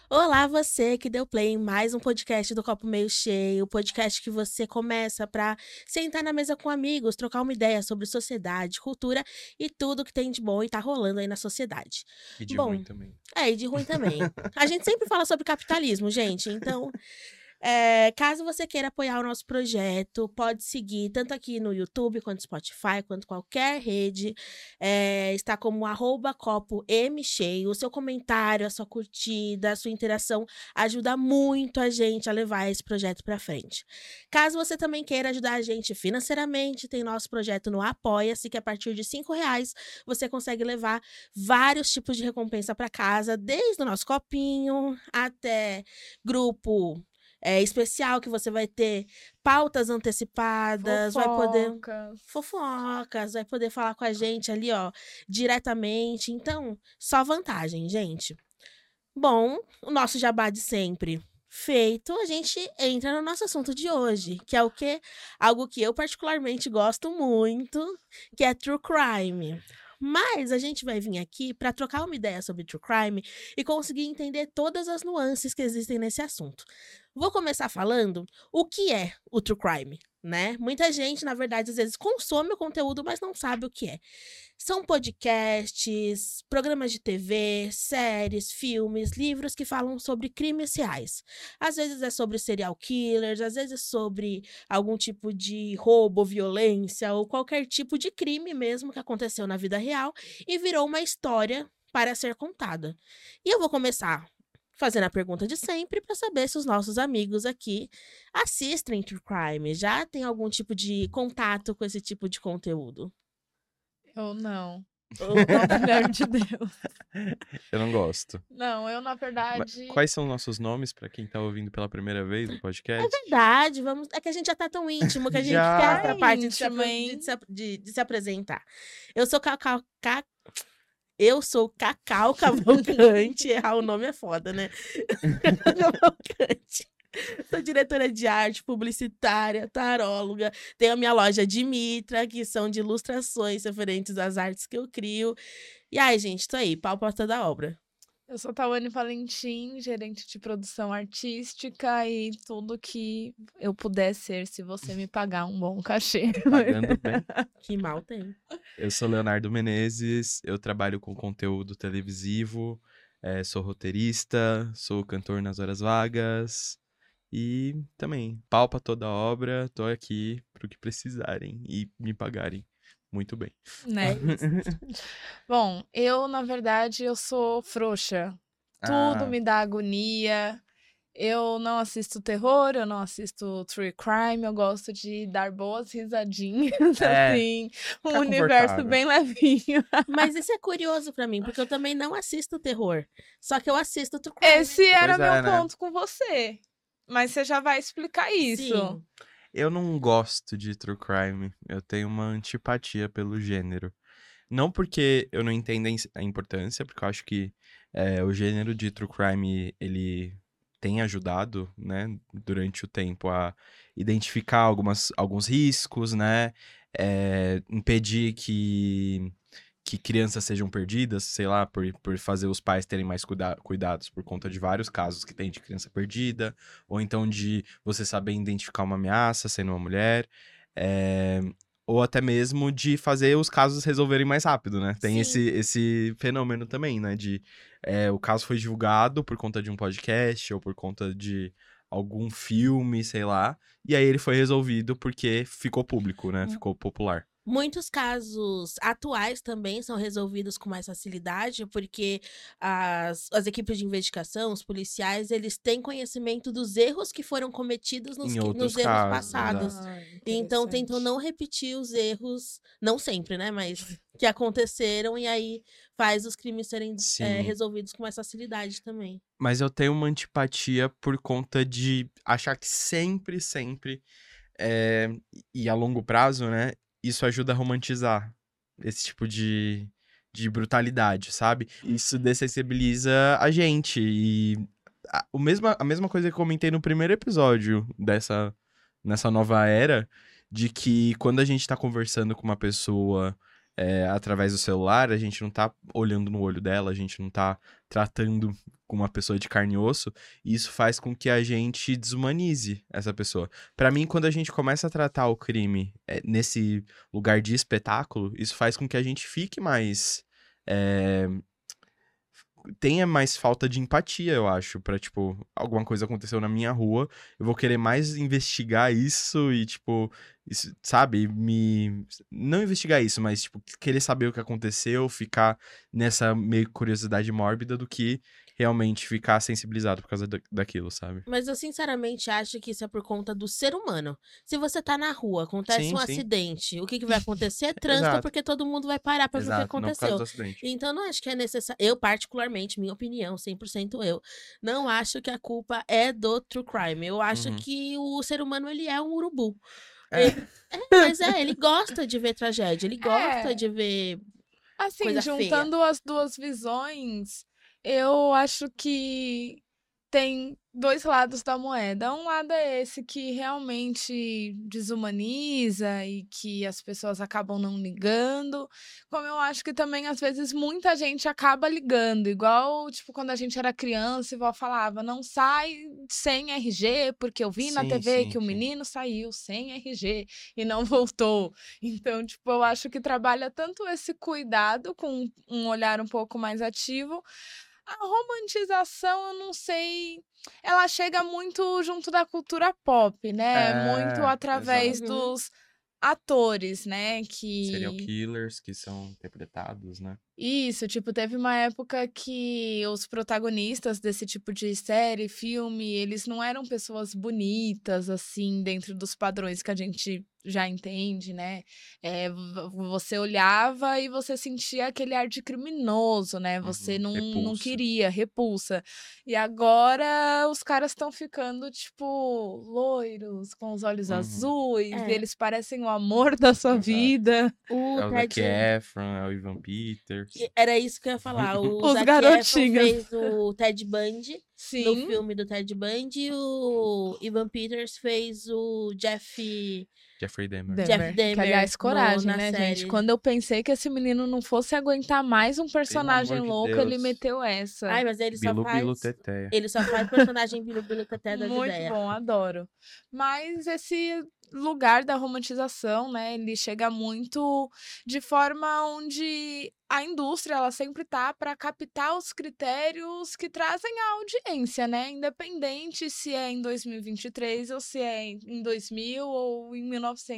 Olá, você que deu play em mais um podcast do Copo Meio Cheio, o podcast que você começa para sentar na mesa com amigos, trocar uma ideia sobre sociedade, cultura e tudo que tem de bom e tá rolando aí na sociedade. E de ruim Bom, também. e de ruim também. A gente sempre fala sobre capitalismo, gente, então caso você queira apoiar o nosso projeto, pode seguir tanto aqui no YouTube, quanto Spotify, quanto qualquer rede. Está como @copomcheio. O seu comentário, a sua curtida, a sua interação ajuda muito a gente a levar esse projeto para frente. Caso você também queira ajudar a gente financeiramente, tem nosso projeto no Apoia-se, que a partir de R$ 5 você consegue levar vários tipos de recompensa para casa, desde o nosso copinho até grupo especial, que você vai ter pautas antecipadas, vai poder fofocas, vai poder falar com a gente ali, ó, diretamente. Então, só vantagem, gente. Bom, o nosso jabá de sempre feito, a gente entra no nosso assunto de hoje, que é o quê? Algo que eu particularmente gosto muito, que é true crime. Mas a gente vai vir aqui para trocar uma ideia sobre true crime e conseguir entender todas as nuances que existem nesse assunto. Vou começar falando o que é o true crime, né? Muita gente, na verdade, às vezes consome o conteúdo, mas não sabe o que é. São podcasts, programas de TV, séries, filmes, livros que falam sobre crimes reais. Às vezes é sobre serial killers, às vezes é sobre algum tipo de roubo, violência ou qualquer tipo de crime mesmo que aconteceu na vida real e virou uma história para ser contada. E eu vou começar fazendo a pergunta de sempre para saber se os nossos amigos aqui assistem True Crime, já tem algum tipo de contato com esse tipo de conteúdo. Eu não. Uma mulher de Deus. Eu não gosto. Não, eu, na verdade. Quais são nossos nomes pra quem tá ouvindo pela primeira vez o podcast? É verdade, vamos. É que a gente já tá tão íntimo que a gente Já. quer essa parte Íntimo, de se apresentar. Eu sou Cacau Cavalcante. Errar o nome é foda, né? Cavalcante. Sou diretora de arte, publicitária, taróloga. Tenho a minha loja de Mitra, que são de ilustrações referentes às artes que eu crio. E ai, gente, tô aí, pau pra toda obra. Eu sou Tawane Valentim, gerente de produção artística e tudo que eu puder ser, se você me pagar um bom cachê. Pagando bem. Que mal tem. Eu sou Leonardo Menezes, eu trabalho com conteúdo televisivo, sou roteirista, sou cantor nas horas vagas e também pau pra toda obra, tô aqui pro que precisarem e me pagarem muito bem. Né? Bom, eu, na verdade, eu sou frouxa. Tudo me dá agonia. Eu não assisto terror, eu não assisto true crime, eu gosto de dar boas risadinhas, assim, um universo bem levinho. Mas isso é curioso pra mim, porque eu também não assisto terror, só que eu assisto true crime. Esse era meu ponto com você, mas você já vai explicar isso. Sim. Eu não gosto de true crime, eu tenho uma antipatia pelo gênero. Não porque eu não entendo a importância, porque eu acho que o gênero de true crime, ele tem ajudado, né, durante o tempo a identificar alguns riscos, né, impedir que crianças sejam perdidas, sei lá, por fazer os pais terem mais cuidados por conta de vários casos que tem de criança perdida, ou então de você saber identificar uma ameaça sendo uma mulher, ou até mesmo de fazer os casos resolverem mais rápido, né? Tem esse fenômeno também, né? O caso foi divulgado por conta de um podcast ou por conta de algum filme, sei lá, e aí ele foi resolvido porque ficou público, né? Ficou popular. Muitos casos atuais também são resolvidos com mais facilidade, porque as equipes de investigação, os policiais, eles têm conhecimento dos erros que foram cometidos nos erros passados. Então, tentam não repetir os erros, não sempre, né? Mas que aconteceram, e aí faz os crimes serem resolvidos com mais facilidade também. Mas eu tenho uma antipatia por conta de achar que sempre, e a longo prazo, né? Isso ajuda a romantizar esse tipo de brutalidade, sabe? Isso dessensibiliza a gente. E a mesma coisa que eu comentei no primeiro episódio nessa nova era, de que quando a gente tá conversando com uma pessoa através do celular, a gente não tá olhando no olho dela, a gente não tá tratando com uma pessoa de carne e osso, e isso faz com que a gente desumanize essa pessoa. Pra mim, quando a gente começa a tratar o crime nesse lugar de espetáculo, isso faz com que a gente fique mais... tenha mais falta de empatia, eu acho, pra, tipo, alguma coisa aconteceu na minha rua, eu vou querer mais investigar isso e, tipo, isso, sabe, não investigar isso, mas, tipo, querer saber o que aconteceu, ficar nessa meio curiosidade mórbida do que realmente ficar sensibilizado por causa daquilo, sabe? Mas eu sinceramente acho que isso é por conta do ser humano. Se você tá na rua, acontece Sim, um sim. acidente, o que vai acontecer é trânsito, Exato. porque todo mundo vai parar pra ver o que Exato, não por causa aconteceu. do acidente. Então, eu não acho que é necessário. Eu, particularmente, minha opinião, 100% eu, não acho que a culpa é do true crime. Eu acho Uhum. que o ser humano, ele é um urubu. É. Ele gosta de ver tragédia, ele gosta de ver Assim, coisa juntando as duas visões, eu acho que tem dois lados da moeda. Um lado é esse que realmente desumaniza e que as pessoas acabam não ligando. Como eu acho que também, às vezes, muita gente acaba ligando. Igual, tipo, quando a gente era criança, a vó falava, não sai sem RG, porque eu vi na Sim, TV sim, que o sim. menino saiu sem RG e não voltou. Então, tipo, eu acho que trabalha tanto esse cuidado com um olhar um pouco mais ativo. A romantização, eu não sei, ela chega muito junto da cultura pop, né? Muito através Exato. Uhum. dos atores, né? Serial Que killers que são interpretados, né? isso, tipo, teve uma época que os protagonistas desse tipo de série, filme, eles não eram pessoas bonitas, assim, dentro dos padrões que a gente já entende, né? Você olhava e você sentia aquele ar de criminoso, né? Você não Repulsa. queria, repulsa. E agora os caras estão ficando, tipo, loiros, com os olhos azuis, e É. eles parecem o amor da sua Exato. vida. O É o Zac Ted... Efron, é o Ivan Peters. Era isso que eu ia falar. O Os Zac Efron garotinhos. fez o Ted Bundy no Sim. filme do Ted Bundy, e o Ivan Peters fez o Jeffrey Dahmer. Jeff Dahmer Que, aliás, coragem, na né, série. gente? Quando eu pensei que esse menino não fosse aguentar mais um personagem amor de louco, Deus. ele meteu essa. Ai, mas ele só Bilu faz... Bilu Teteia. Ele só faz personagem Bilu Bilu Teté das Muito ideias. bom, adoro. Mas esse lugar da romantização, né, ele chega muito de forma onde a indústria, ela sempre tá para captar os critérios que trazem a audiência, né? Independente se é em 2023 ou se é em 2000 ou em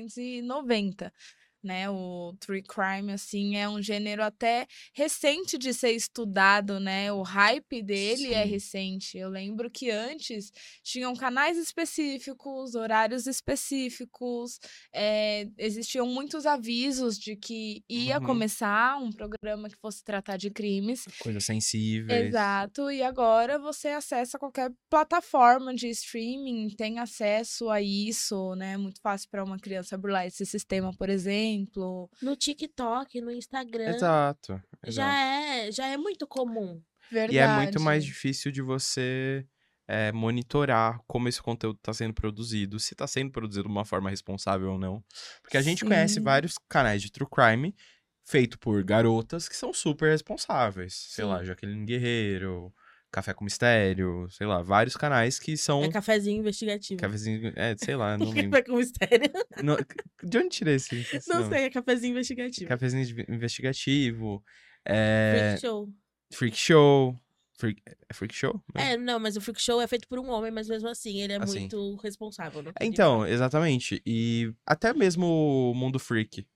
1990. Né, o true crime, assim, é um gênero até recente de ser estudado, né? O hype dele é Sim. recente. Eu lembro que antes tinham canais específicos, horários específicos, existiam muitos avisos de que ia começar um programa que fosse tratar de crimes. Coisas sensíveis. Exato, e agora você acessa qualquer plataforma de streaming, tem acesso a isso, né? É muito fácil para uma criança burlar esse sistema, por exemplo. No TikTok, no Instagram, Exato. já é muito comum. Verdade. E é muito mais difícil de você monitorar como esse conteúdo está sendo produzido, se está sendo produzido de uma forma responsável ou não. Porque a gente conhece Sim. vários canais de true crime feito por garotas que são super responsáveis. Sei Sim. lá, Jaqueline Guerreiro, Café com Mistério, sei lá, vários canais que são... É cafezinho investigativo. Cafezinho, sei lá, não lembro. Café com mistério. Não, de onde tirei esse Não nome? sei, é cafezinho investigativo. Cafezinho investigativo. Freak Show. Freak Show. É Freak Show? Não, mas o Freak Show é feito por um homem, mas mesmo assim, ele é Assim. muito responsável. Não tem Então, jeito. exatamente. E até mesmo o Mundo Freak.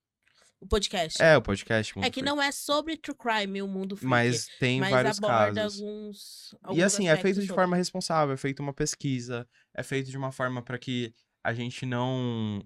O podcast. É, o podcast Mundo É que Freak. não é sobre true crime o mundo freak. Mas tem vários aborda casos. alguns E assim, é feito de sobre. forma responsável, é feito uma pesquisa, é feito de uma forma para que a gente não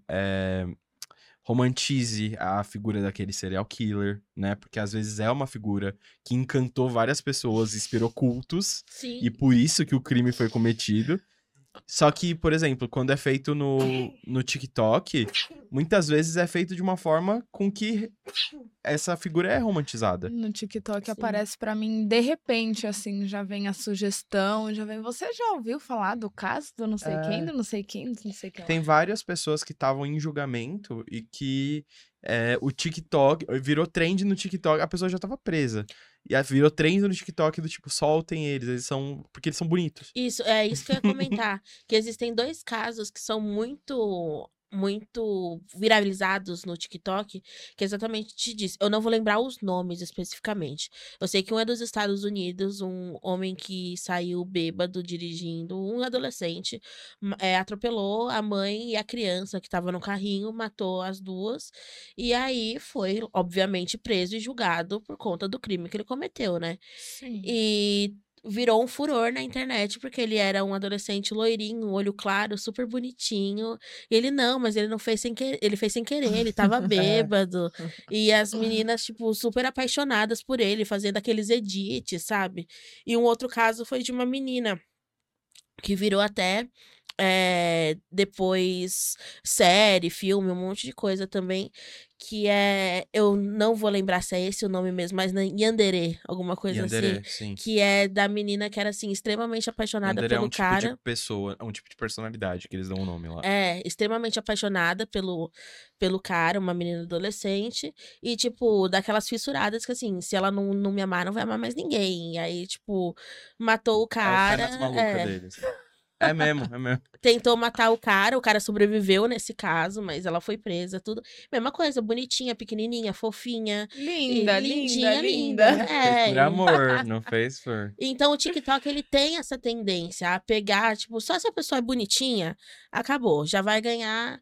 romantize a figura daquele serial killer, né? Porque às vezes é uma figura que encantou várias pessoas, inspirou cultos, Sim. e por isso que o crime foi cometido. Só que, por exemplo, quando é feito no TikTok, muitas vezes é feito de uma forma com que essa figura é romantizada. No TikTok Sim. aparece pra mim, de repente, assim, já vem a sugestão, já vem... Você já ouviu falar do caso do não sei quem, do não sei quem, do não sei quem lá? Tem várias pessoas que estavam em julgamento e que o TikTok virou trend no TikTok, a pessoa já tava presa. E virou trend no TikTok do tipo, soltem eles porque eles são bonitos. Isso, é isso que eu ia comentar. Que existem 2 casos que são muito viralizados no TikTok, que exatamente te disse. Eu não vou lembrar os nomes especificamente. Eu sei que um é dos Estados Unidos, um homem que saiu bêbado dirigindo, um adolescente, atropelou a mãe e a criança que estava no carrinho, matou as duas, e aí foi, obviamente, preso e julgado por conta do crime que ele cometeu, né? Sim. E virou um furor na internet, porque ele era um adolescente loirinho, olho claro, super bonitinho. E ele não, mas ele não fez sem querer, ele fez sem querer, ele tava bêbado. E as meninas, tipo, super apaixonadas por ele, fazendo aqueles edits, sabe? E um outro caso foi de uma menina que virou até depois série, filme, um monte de coisa também, que eu não vou lembrar se é esse o nome mesmo, mas Yandere, alguma coisa Yandere, assim, sim. que é da menina que era, assim, extremamente apaixonada Yandere pelo é um cara. tipo de pessoa, é um tipo de personalidade que eles dão o nome lá. Extremamente apaixonada pelo cara, uma menina adolescente, e, tipo, daquelas fissuradas que, assim, se ela não me amar, não vai amar mais ninguém. E aí, tipo, matou o cara. É o pernas maluca deles. É mesmo. Tentou matar o cara sobreviveu nesse caso, mas ela foi presa, tudo. Mesma coisa, bonitinha, pequenininha, fofinha. Linda, lindinha, linda. Fez por amor, não fez por... Então o TikTok, ele tem essa tendência a pegar, tipo, só se a pessoa é bonitinha, acabou, já vai ganhar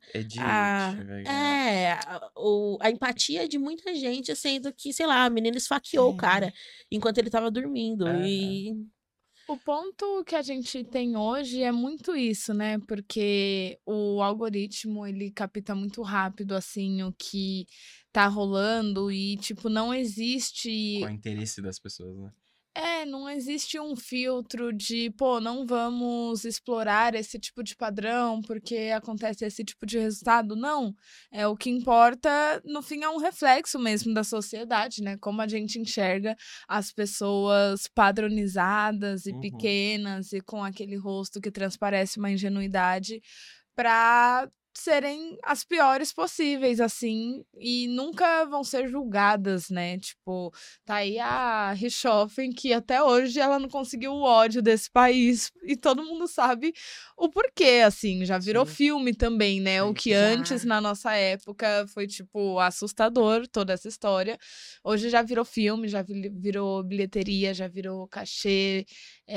a empatia de muita gente, sendo que, sei lá, a menina esfaqueou o cara enquanto ele tava dormindo. E o ponto que a gente tem hoje é muito isso, né? Porque o algoritmo, ele capta muito rápido, assim, o que tá rolando e, tipo, não existe... Com o interesse das pessoas, né? Não existe um filtro de, pô, não vamos explorar esse tipo de padrão porque acontece esse tipo de resultado. Não. O que importa, no fim, é um reflexo mesmo da sociedade, né? Como a gente enxerga as pessoas padronizadas e pequenas e com aquele rosto que transparece uma ingenuidade pra serem as piores possíveis, assim, e nunca vão ser julgadas, né? Tipo, tá aí a Richthofen, que até hoje ela não conseguiu o ódio desse país, e todo mundo sabe o porquê, assim, já virou filme também, né? O que antes, na nossa época, foi, tipo, assustador, toda essa história. Hoje já virou filme, já virou bilheteria, já virou cachê,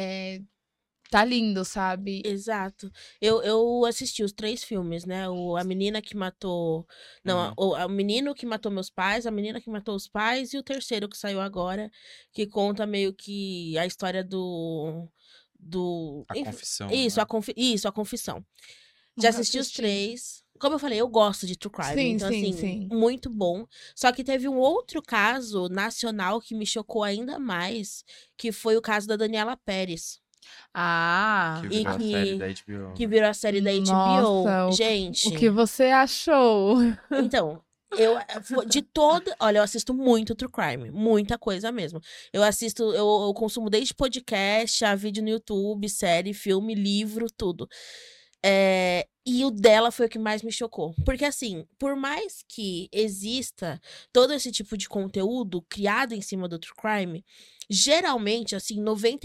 tá lindo, sabe? Exato. Eu assisti os 3 filmes, né? A menina que matou... Não, o menino que matou meus pais, a menina que matou os pais e o terceiro que saiu agora, que conta meio que a história do... A confissão. Isso, né? a confissão. Já assisti os 3. Como eu falei, eu gosto de true crime. Então, assim, muito bom. Só que teve um outro caso nacional que me chocou ainda mais, que foi o caso da Daniela Pérez. Que virou a série da HBO. Que virou a série da HBO. Gente. O que você achou? Então, olha, eu assisto muito true crime. Muita coisa mesmo. Eu consumo desde podcast, a vídeo no YouTube, série, filme, livro, tudo. E o dela foi o que mais me chocou. Porque, assim, por mais que exista todo esse tipo de conteúdo criado em cima do true crime, geralmente, assim,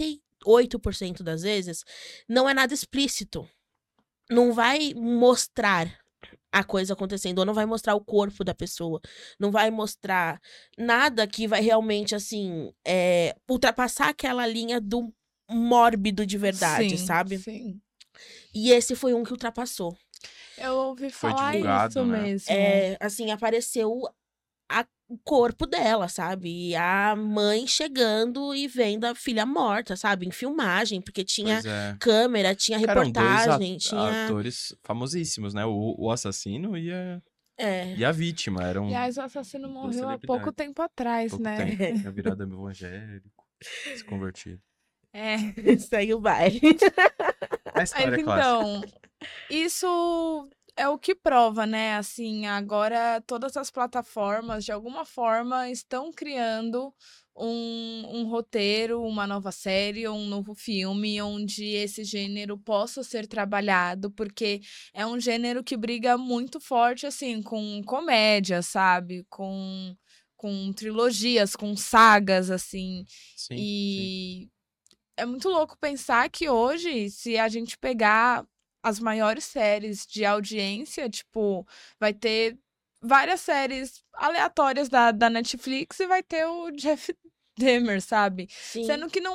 98% das vezes, não é nada explícito. Não vai mostrar a coisa acontecendo, ou não vai mostrar o corpo da pessoa, não vai mostrar nada que vai realmente, assim, ultrapassar aquela linha do mórbido de verdade, sabe? Sim. E esse foi um que ultrapassou. Eu ouvi falar divulgado, isso né? mesmo. Assim, apareceu o corpo dela, sabe? E a mãe chegando e vendo a filha morta, sabe? Em filmagem, porque tinha câmera, tinha reportagem, tinha... atores famosíssimos, né? O assassino e a vítima. Aliás, o assassino morreu há pouco tempo atrás, né? Tinha virado evangélico, se convertido. Segue o baile. A história Mas é clássica. então, isso é o que prova, né? Assim, agora todas as plataformas, de alguma forma, estão criando um roteiro, uma nova série ou um novo filme onde esse gênero possa ser trabalhado, porque é um gênero que briga muito forte, assim, com comédia, sabe? Com trilogias, com sagas, assim. Sim, sim. E é muito louco pensar que hoje, se a gente pegar as maiores séries de audiência, tipo, vai ter várias séries aleatórias da Netflix e vai ter o Jeff Dahmer, sabe? Sim. Sendo que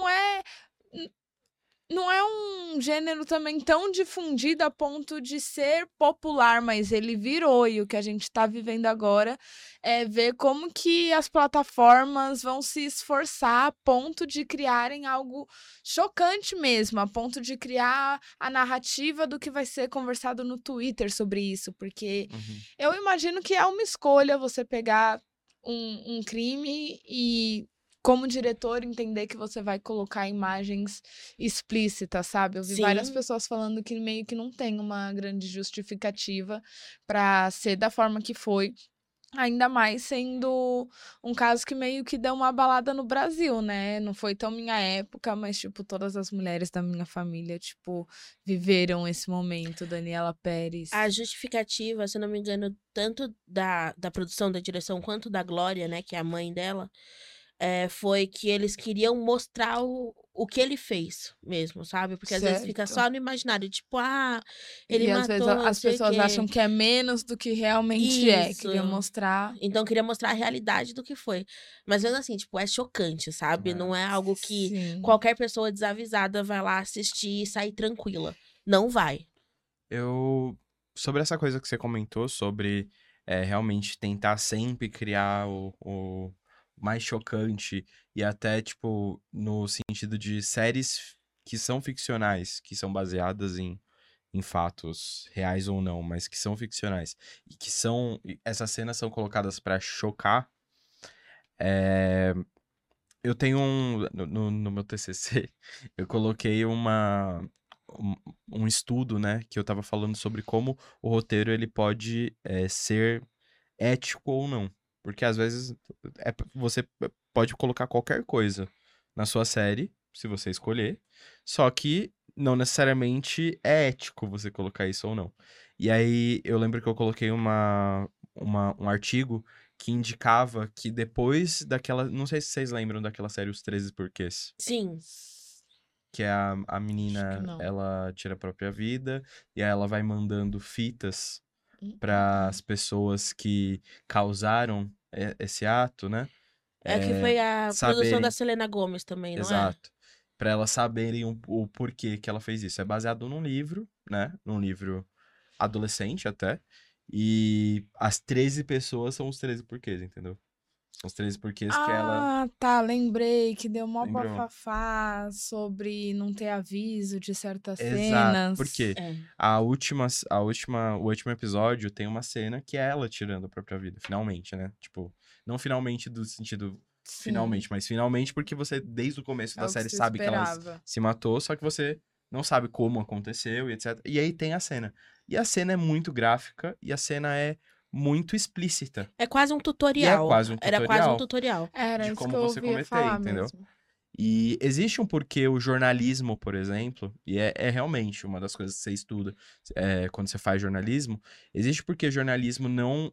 não é um gênero também tão difundido a ponto de ser popular, mas ele virou. E o que a gente está vivendo agora é ver como que as plataformas vão se esforçar a ponto de criarem algo chocante mesmo, a ponto de criar a narrativa do que vai ser conversado no Twitter sobre isso. Porque Uhum. eu imagino que é uma escolha você pegar um crime e, como diretor, entender que você vai colocar imagens explícitas, sabe? Eu vi várias Sim. pessoas falando que meio que não tem uma grande justificativa pra ser da forma que foi. Ainda mais sendo um caso que meio que deu uma abalada no Brasil, né? Não foi tão minha época, mas, tipo, todas as mulheres da minha família, tipo, viveram esse momento. Daniela Pérez. A justificativa, se eu não me engano, tanto da produção, da direção, quanto da Glória, né, que é a mãe dela, foi que eles queriam mostrar o que ele fez mesmo, sabe? Porque às vezes fica Certo. só no imaginário, tipo, ele E às vezes matou, não as sei o pessoas acham quê. que é menos do que realmente é. Isso. Queria mostrar. Então, queria mostrar a realidade do que foi. Mas mesmo assim, tipo, é chocante, sabe? É. Não é algo que Sim. qualquer pessoa desavisada vai lá assistir e sair tranquila. Não vai. Sobre essa coisa que você comentou, sobre realmente tentar sempre criar o mais chocante e até, tipo, no sentido de séries que são ficcionais, que são baseadas em fatos reais ou não, mas que são ficcionais e que essas cenas são colocadas pra chocar. Eu tenho no meu TCC, eu coloquei um estudo, né, que eu tava falando sobre como o roteiro ele pode ser ético ou não. Porque às vezes você pode colocar qualquer coisa na sua série, se você escolher, só que não necessariamente é ético você colocar isso ou não. E aí eu lembro que eu coloquei um artigo que indicava que depois daquela. Não sei se vocês lembram daquela série Os 13 Porquês. Sim. Que é a Acho que menina, não. ela tira a própria vida, e aí ela vai mandando fitas Hum, para hum. as pessoas que causaram esse ato, né? É que foi a produção da Saberem. Selena Gomez também, não é? Exato. Para elas saberem o porquê que ela fez isso. É baseado num livro, né? Num livro adolescente até. E as 13 pessoas são os 13 porquês, entendeu? São os 13 porquês que ela. Ah, tá, lembrei que deu mó Lembrou? bafafá sobre não ter aviso de certas Exato. Por cenas. quê? É. O último episódio tem uma cena que é ela tirando a própria vida. Finalmente, né? Tipo, não finalmente do sentido Sim, finalmente, mas finalmente porque você, desde o começo é da o que série, se sabe que ela esperava. se matou, só que você não sabe como aconteceu e etc. E aí tem a cena. E a cena é muito gráfica e a cena é muito explícita. É quase um E é tutorial. quase um Era quase um tutorial tutorial. Era de isso que como eu você ouvia cometer, falar entendeu? mesmo. E existe um porquê o jornalismo, por exemplo, e é realmente uma das coisas que você estuda quando você faz jornalismo, existe porque o jornalismo não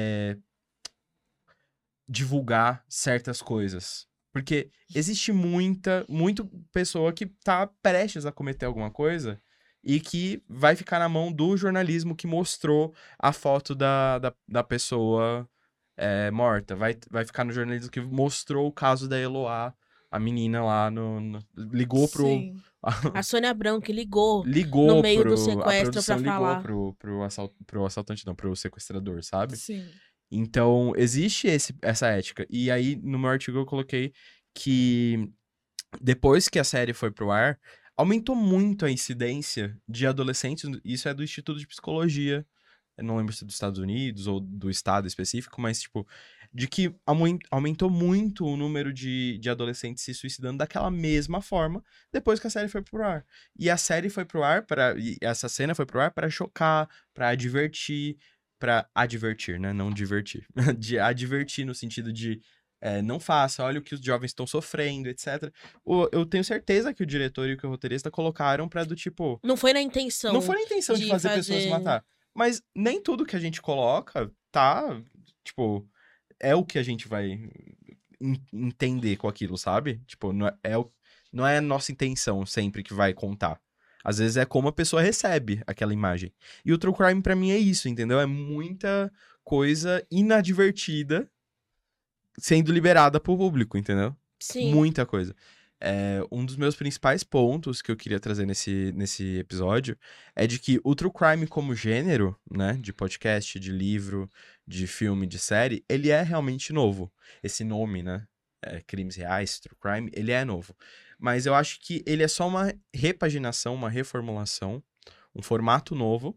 divulgar certas coisas. Porque existe muita pessoa que tá prestes a cometer alguma coisa e que vai ficar na mão do jornalismo que mostrou a foto da pessoa morta. Vai ficar no jornalismo que mostrou o caso da Eloá, a menina lá ligou pro... Sim. A Sônia Abrão que ligou no ligou meio do a sequestro pra produção ligou falar. pro assaltante, não, pro sequestrador, sabe? Sim. Então, existe essa ética. E aí, no meu artigo, eu coloquei que depois que a série foi pro ar, aumentou muito a incidência de adolescentes. Isso é do Instituto de Psicologia. Eu não lembro se é dos Estados Unidos ou do estado específico, mas, tipo, de que aumentou muito o número de adolescentes se suicidando daquela mesma forma depois que a série foi pro ar. E a série foi pro ar e essa cena foi pro ar para chocar, para advertir, né? Não divertir. De advertir no sentido de não faça, olha o que os jovens estão sofrendo, etc. Eu tenho certeza que o diretor e o que o roteirista colocaram pra do tipo... Não foi na intenção. Não foi na intenção de fazer pessoas se matar. Mas nem tudo que a gente coloca tá, tipo, é o que a gente vai entender com aquilo, sabe? Tipo, não é a nossa intenção sempre que vai contar. Às vezes é como a pessoa recebe aquela imagem. E o True Crime pra mim é isso, entendeu? É muita coisa inadvertida sendo liberada pro público, entendeu? Sim. Muita coisa. Um dos meus principais pontos que eu queria trazer nesse episódio é de que o True Crime como gênero, né, de podcast, de livro, de filme, de série, ele é realmente novo. Esse nome, né, Crimes Reais, True Crime, ele é novo. Mas eu acho que ele é só uma repaginação, uma reformulação, um formato novo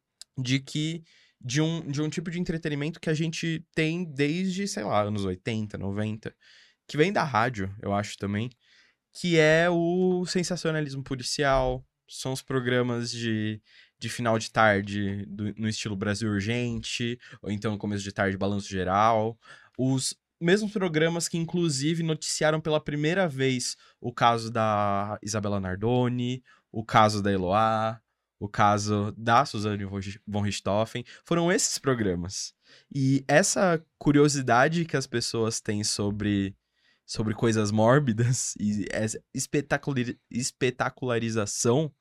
de um tipo de entretenimento que a gente tem desde, sei lá, anos 80, 90, que vem da rádio, eu acho também, que é o sensacionalismo policial, são os programas de final de tarde no estilo Brasil Urgente, ou então no começo de tarde Balanço Geral, os mesmos programas que inclusive noticiaram pela primeira vez o caso da Isabela Nardoni, o caso da Eloá, o caso da Suzane von Richthofen, foram esses programas. E essa curiosidade que as pessoas têm sobre coisas mórbidas e essa espetacularização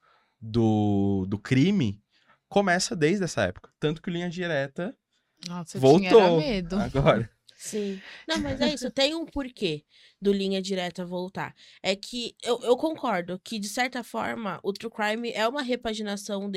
do crime começa desde essa época. Tanto que o Linha Direta voltou medo. agora. Sim. Não, mas é isso. Tem um porquê do Linha Direta voltar. É que eu concordo que, de certa forma, o True Crime é uma repaginação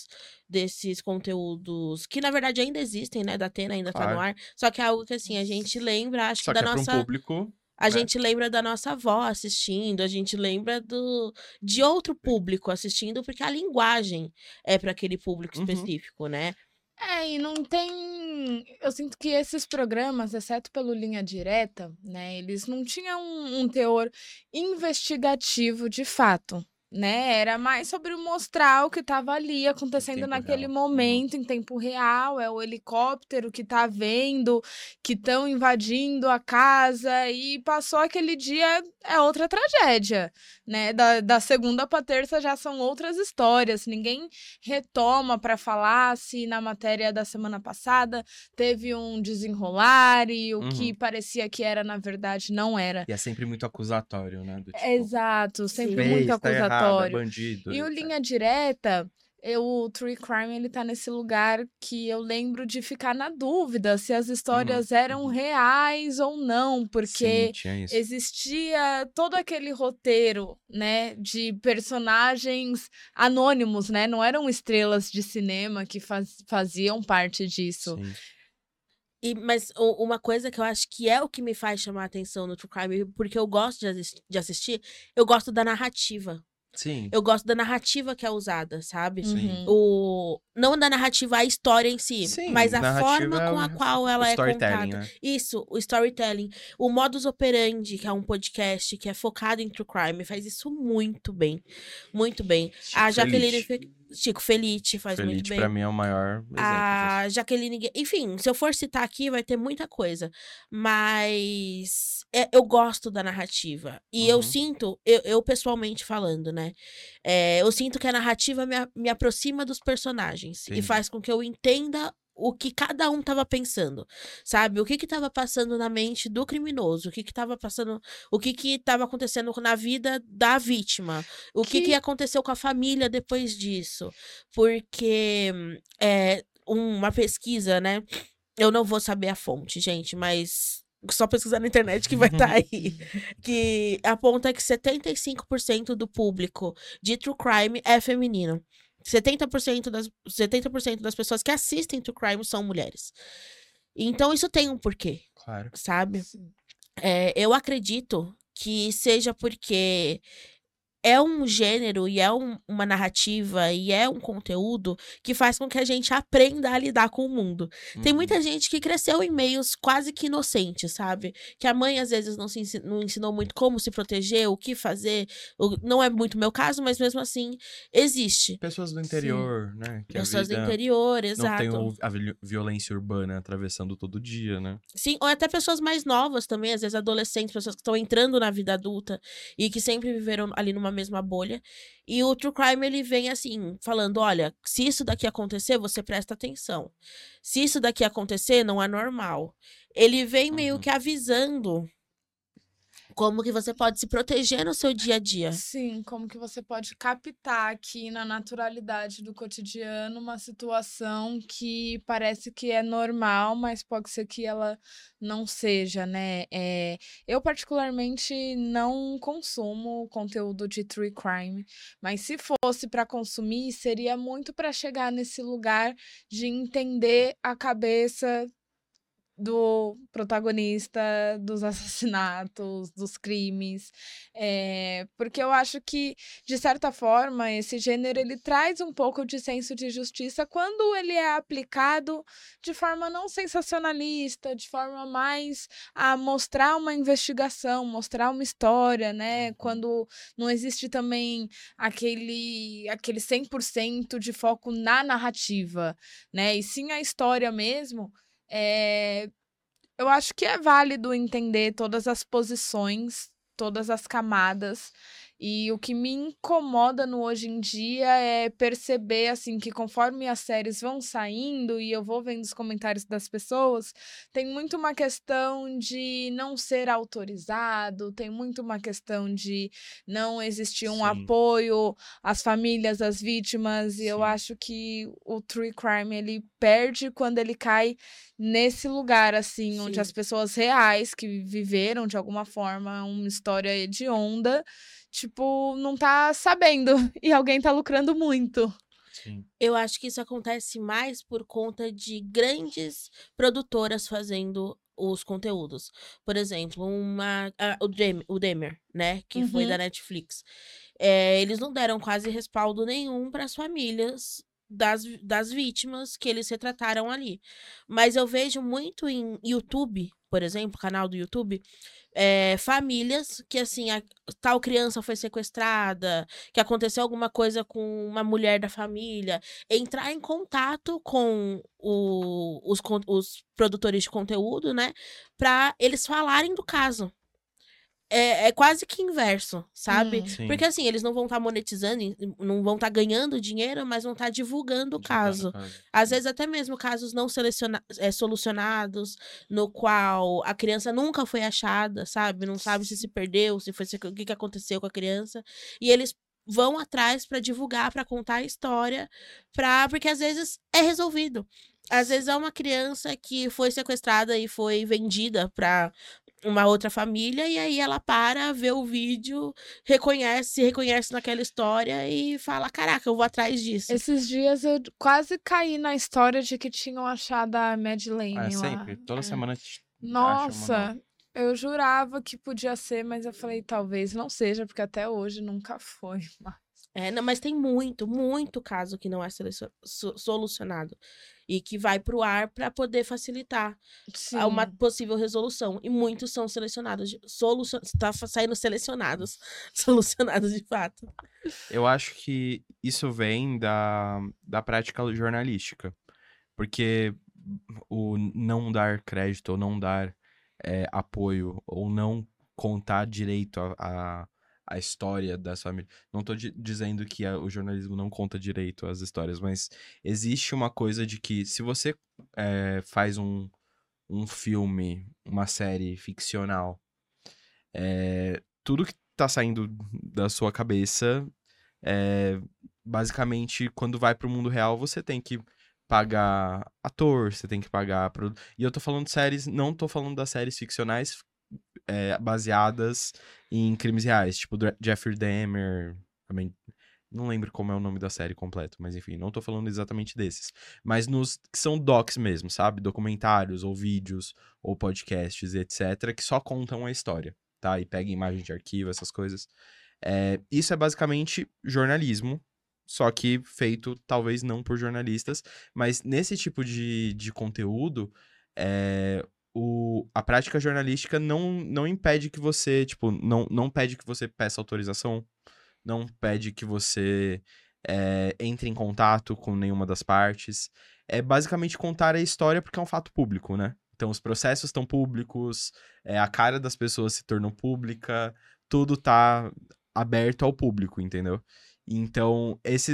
desses conteúdos que, na verdade, ainda existem, né? Da Atena ainda tá no ar. Só que é algo que, assim, a gente lembra, acho que da nossa... Só que é pra um público... A gente lembra da nossa avó assistindo, a gente lembra de outro público assistindo, porque a linguagem é para aquele público específico, né? E não tem... Eu sinto que esses programas, exceto pelo Linha Direta, né, eles não tinham um teor investigativo de fato, né? Era mais sobre mostrar o que estava ali acontecendo naquele momento, em tempo real. É o helicóptero que tá vendo, que estão invadindo a casa, e passou aquele dia, é outra tragédia, né? Da segunda pra terça já são outras histórias. Ninguém retoma para falar se na matéria da semana passada teve um desenrolar e o que parecia que era, na verdade, não era. E é sempre muito acusatório, né? Do tipo, exato, sempre muito acusatório. Bandido, e o Linha Direta, o True Crime, ele tá nesse lugar que eu lembro de ficar na dúvida se as histórias eram reais ou não, porque existia todo aquele roteiro, né, de personagens anônimos, né, não eram estrelas de cinema que faziam parte disso. Sim. Mas uma coisa que eu acho que é o que me faz chamar a atenção no True Crime, porque eu gosto de assistir, eu gosto da narrativa. Sim. Eu gosto da narrativa que é usada, sabe? Sim. Não da narrativa, a história em si, mas a forma com a qual ela é contada. Né? Isso, o storytelling. O Modus Operandi, que é um podcast que é focado em True Crime, faz isso muito bem. Muito bem. A Jaqueline... Chico Felitti faz muito bem. Pra mim é o maior exemplo. A Jaqueline... Enfim, se eu for citar aqui, vai ter muita coisa. Mas eu gosto da narrativa. E eu sinto, eu pessoalmente falando, né? Eu sinto que a narrativa me aproxima dos personagens. Sim. E faz com que eu entenda o que cada um tava pensando, sabe? O que tava passando na mente do criminoso, o que tava passando, o que tava acontecendo na vida da vítima, o que aconteceu com a família depois disso. Porque uma pesquisa, né? Eu não vou saber a fonte, gente, mas só pesquisar na internet que vai estar aí. Que aponta que 75% do público de True Crime é feminino. 70% das pessoas que assistem True Crime são mulheres. Então, isso tem um porquê. Claro. Sabe? Eu acredito que seja porque é um gênero e é uma narrativa e é um conteúdo que faz com que a gente aprenda a lidar com o mundo. Tem muita gente que cresceu em meios quase que inocentes, sabe? Que a mãe às vezes não ensinou muito como se proteger, o que fazer. Não é muito meu caso, mas mesmo assim existe. Pessoas do interior, né? Que Pessoas do a vida interior, não tem exato. a violência urbana atravessando todo dia, né? Sim, ou até pessoas mais novas também, às vezes adolescentes, pessoas que estão entrando na vida adulta e que sempre viveram ali numa mesma bolha. E o True Crime, ele vem assim, falando, olha, se isso daqui acontecer, você presta atenção. Se isso daqui acontecer, não é normal. Ele vem meio que avisando como que você pode se proteger no seu dia a dia. Sim, como que você pode captar aqui na naturalidade do cotidiano uma situação que parece que é normal, mas pode ser que ela não seja, né? Eu, particularmente, não consumo conteúdo de true crime, mas se fosse para consumir, seria muito para chegar nesse lugar de entender a cabeça do protagonista dos assassinatos, dos crimes, porque eu acho que, de certa forma, esse gênero ele traz um pouco de senso de justiça quando ele é aplicado de forma não sensacionalista, de forma mais a mostrar uma investigação, mostrar uma história, né? Quando não existe também aquele 100% de foco na narrativa, né? E sim a história mesmo. Eu acho que é válido entender todas as posições, todas as camadas. E o que me incomoda no hoje em dia é perceber, assim, que conforme as séries vão saindo e eu vou vendo os comentários das pessoas, tem muito uma questão de não ser autorizado, tem muito uma questão de não existir um Sim. apoio às famílias, às vítimas, e eu Sim. acho que o true crime, ele perde quando ele cai nesse lugar, assim, onde Sim. as pessoas reais que viveram, de alguma forma, uma história hedionda, tipo, não tá sabendo e alguém tá lucrando muito. Sim. Eu acho que isso acontece mais por conta de grandes produtoras fazendo os conteúdos. Por exemplo, o Dahmer, né? Que foi da Netflix. Eles não deram quase respaldo nenhum para as famílias das vítimas que eles retrataram ali. Mas eu vejo muito em YouTube, por exemplo, canal do YouTube, famílias que, assim, tal criança foi sequestrada, que aconteceu alguma coisa com uma mulher da família, entrar em contato com os produtores de conteúdo, né, para eles falarem do caso. É quase que inverso, sabe? Sim. Porque, assim, eles não vão estar monetizando, não vão estar ganhando dinheiro, mas vão estar divulgando o caso. Às vezes, até mesmo casos não solucionados, no qual a criança nunca foi achada, sabe? Não sabe se perdeu, se foi o que aconteceu com a criança. E eles vão atrás para divulgar, para contar a história, porque às vezes é resolvido. Às vezes é uma criança que foi sequestrada e foi vendida para uma outra família, e aí ela vê o vídeo, se reconhece naquela história e fala, caraca, eu vou atrás disso. Esses dias eu quase caí na história de que tinham achado a Madeleine lá. Sempre. Toda semana acha uma Nossa, nova. eu jurava que podia ser, mas eu falei, talvez não seja, porque até hoje nunca foi. Não, mas tem muito, muito caso que não é solucionado e que vai pro ar para poder facilitar uma Sim. possível resolução. E muitos são selecionados, tá saindo selecionados, solucionados de fato. Eu acho que isso vem da prática jornalística. Porque o não dar crédito ou não dar apoio ou não contar direito a história das famílias. Não tô dizendo que o jornalismo não conta direito as histórias, mas existe uma coisa de que se você faz um filme, uma série ficcional, tudo que tá saindo da sua cabeça, basicamente, quando vai pro mundo real, você tem que pagar ator, você tem que pagar... E eu tô falando de séries, não tô falando das séries ficcionais baseadas em crimes reais, tipo Jeffrey Dahmer, também não lembro como é o nome da série completo, mas enfim, não tô falando exatamente desses. Mas nos que são docs mesmo, sabe? Documentários, ou vídeos, ou podcasts, etc., que só contam a história, tá? E pega imagem de arquivo, essas coisas. Isso é basicamente jornalismo, só que feito talvez não por jornalistas, mas nesse tipo de conteúdo, a prática jornalística não impede que você, tipo, não pede que você peça autorização, não pede que você entre em contato com nenhuma das partes. É basicamente contar a história porque é um fato público, né? Então, os processos estão públicos, a cara das pessoas se tornou pública, tudo tá aberto ao público, entendeu? Então,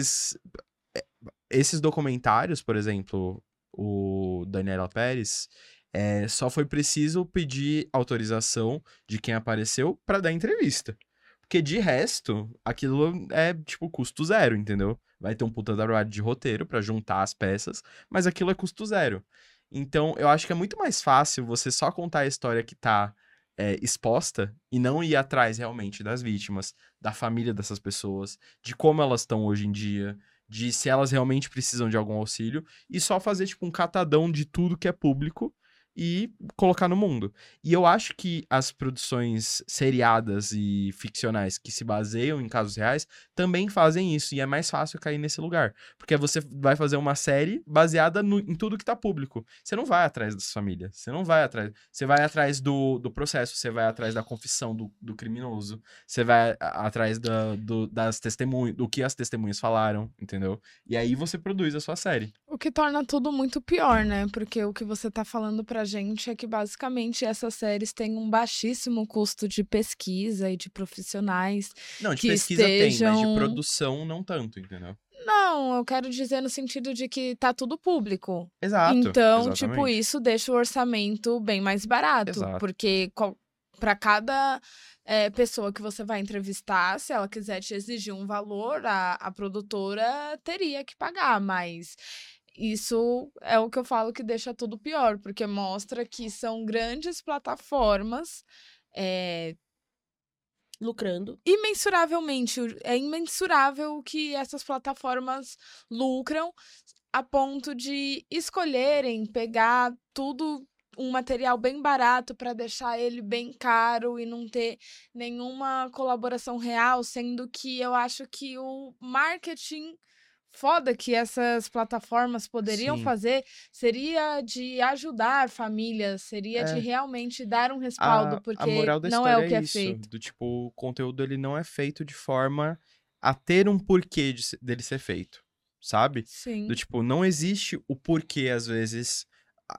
esses documentários, por exemplo, o Daniela Pérez, só foi preciso pedir autorização de quem apareceu pra dar entrevista. Porque de resto, aquilo é, tipo, custo zero, entendeu? Vai ter um puta trabalho de roteiro pra juntar as peças, mas aquilo é custo zero. Então, eu acho que é muito mais fácil você só contar a história que tá exposta e não ir atrás realmente das vítimas, da família dessas pessoas, de como elas estão hoje em dia, de se elas realmente precisam de algum auxílio, e só fazer, tipo, um catadão de tudo que é público e colocar no mundo. E eu acho que as produções seriadas e ficcionais que se baseiam em casos reais também fazem isso, e é mais fácil cair nesse lugar. Porque você vai fazer uma série baseada em tudo que tá público. Você não vai atrás das famílias, você não vai atrás... Você vai atrás do processo, você vai atrás da confissão do criminoso, você vai atrás das testemunhas, do que as testemunhas falaram, entendeu? E aí você produz a sua série. O que torna tudo muito pior, né? Porque o que você tá falando pra gente é que, basicamente, essas séries têm um baixíssimo custo de pesquisa e de profissionais. Não, de que pesquisa tem, mas de estejam... produção não tanto, entendeu? Não, eu quero dizer no sentido de que tá tudo público. Exato, Então, tipo, exatamente. isso deixa o orçamento bem mais barato. Exato. Porque pra cada pessoa que você vai entrevistar, se ela quiser te exigir um valor, a produtora teria que pagar, mas isso é o que eu falo que deixa tudo pior, porque mostra que são grandes plataformas Lucrando. imensuravelmente. É imensurável o que essas plataformas lucram a ponto de escolherem pegar tudo, um material bem barato para deixar ele bem caro e não ter nenhuma colaboração real, sendo que eu acho que o marketing foda que essas plataformas poderiam Sim. fazer seria de ajudar famílias, seria de realmente dar um respaldo, A porque moral da não é o história que é é isso, feito. do tipo, o conteúdo ele não é feito de forma a ter um porquê dele ser feito, sabe? Sim. Do tipo, não existe o porquê, às vezes,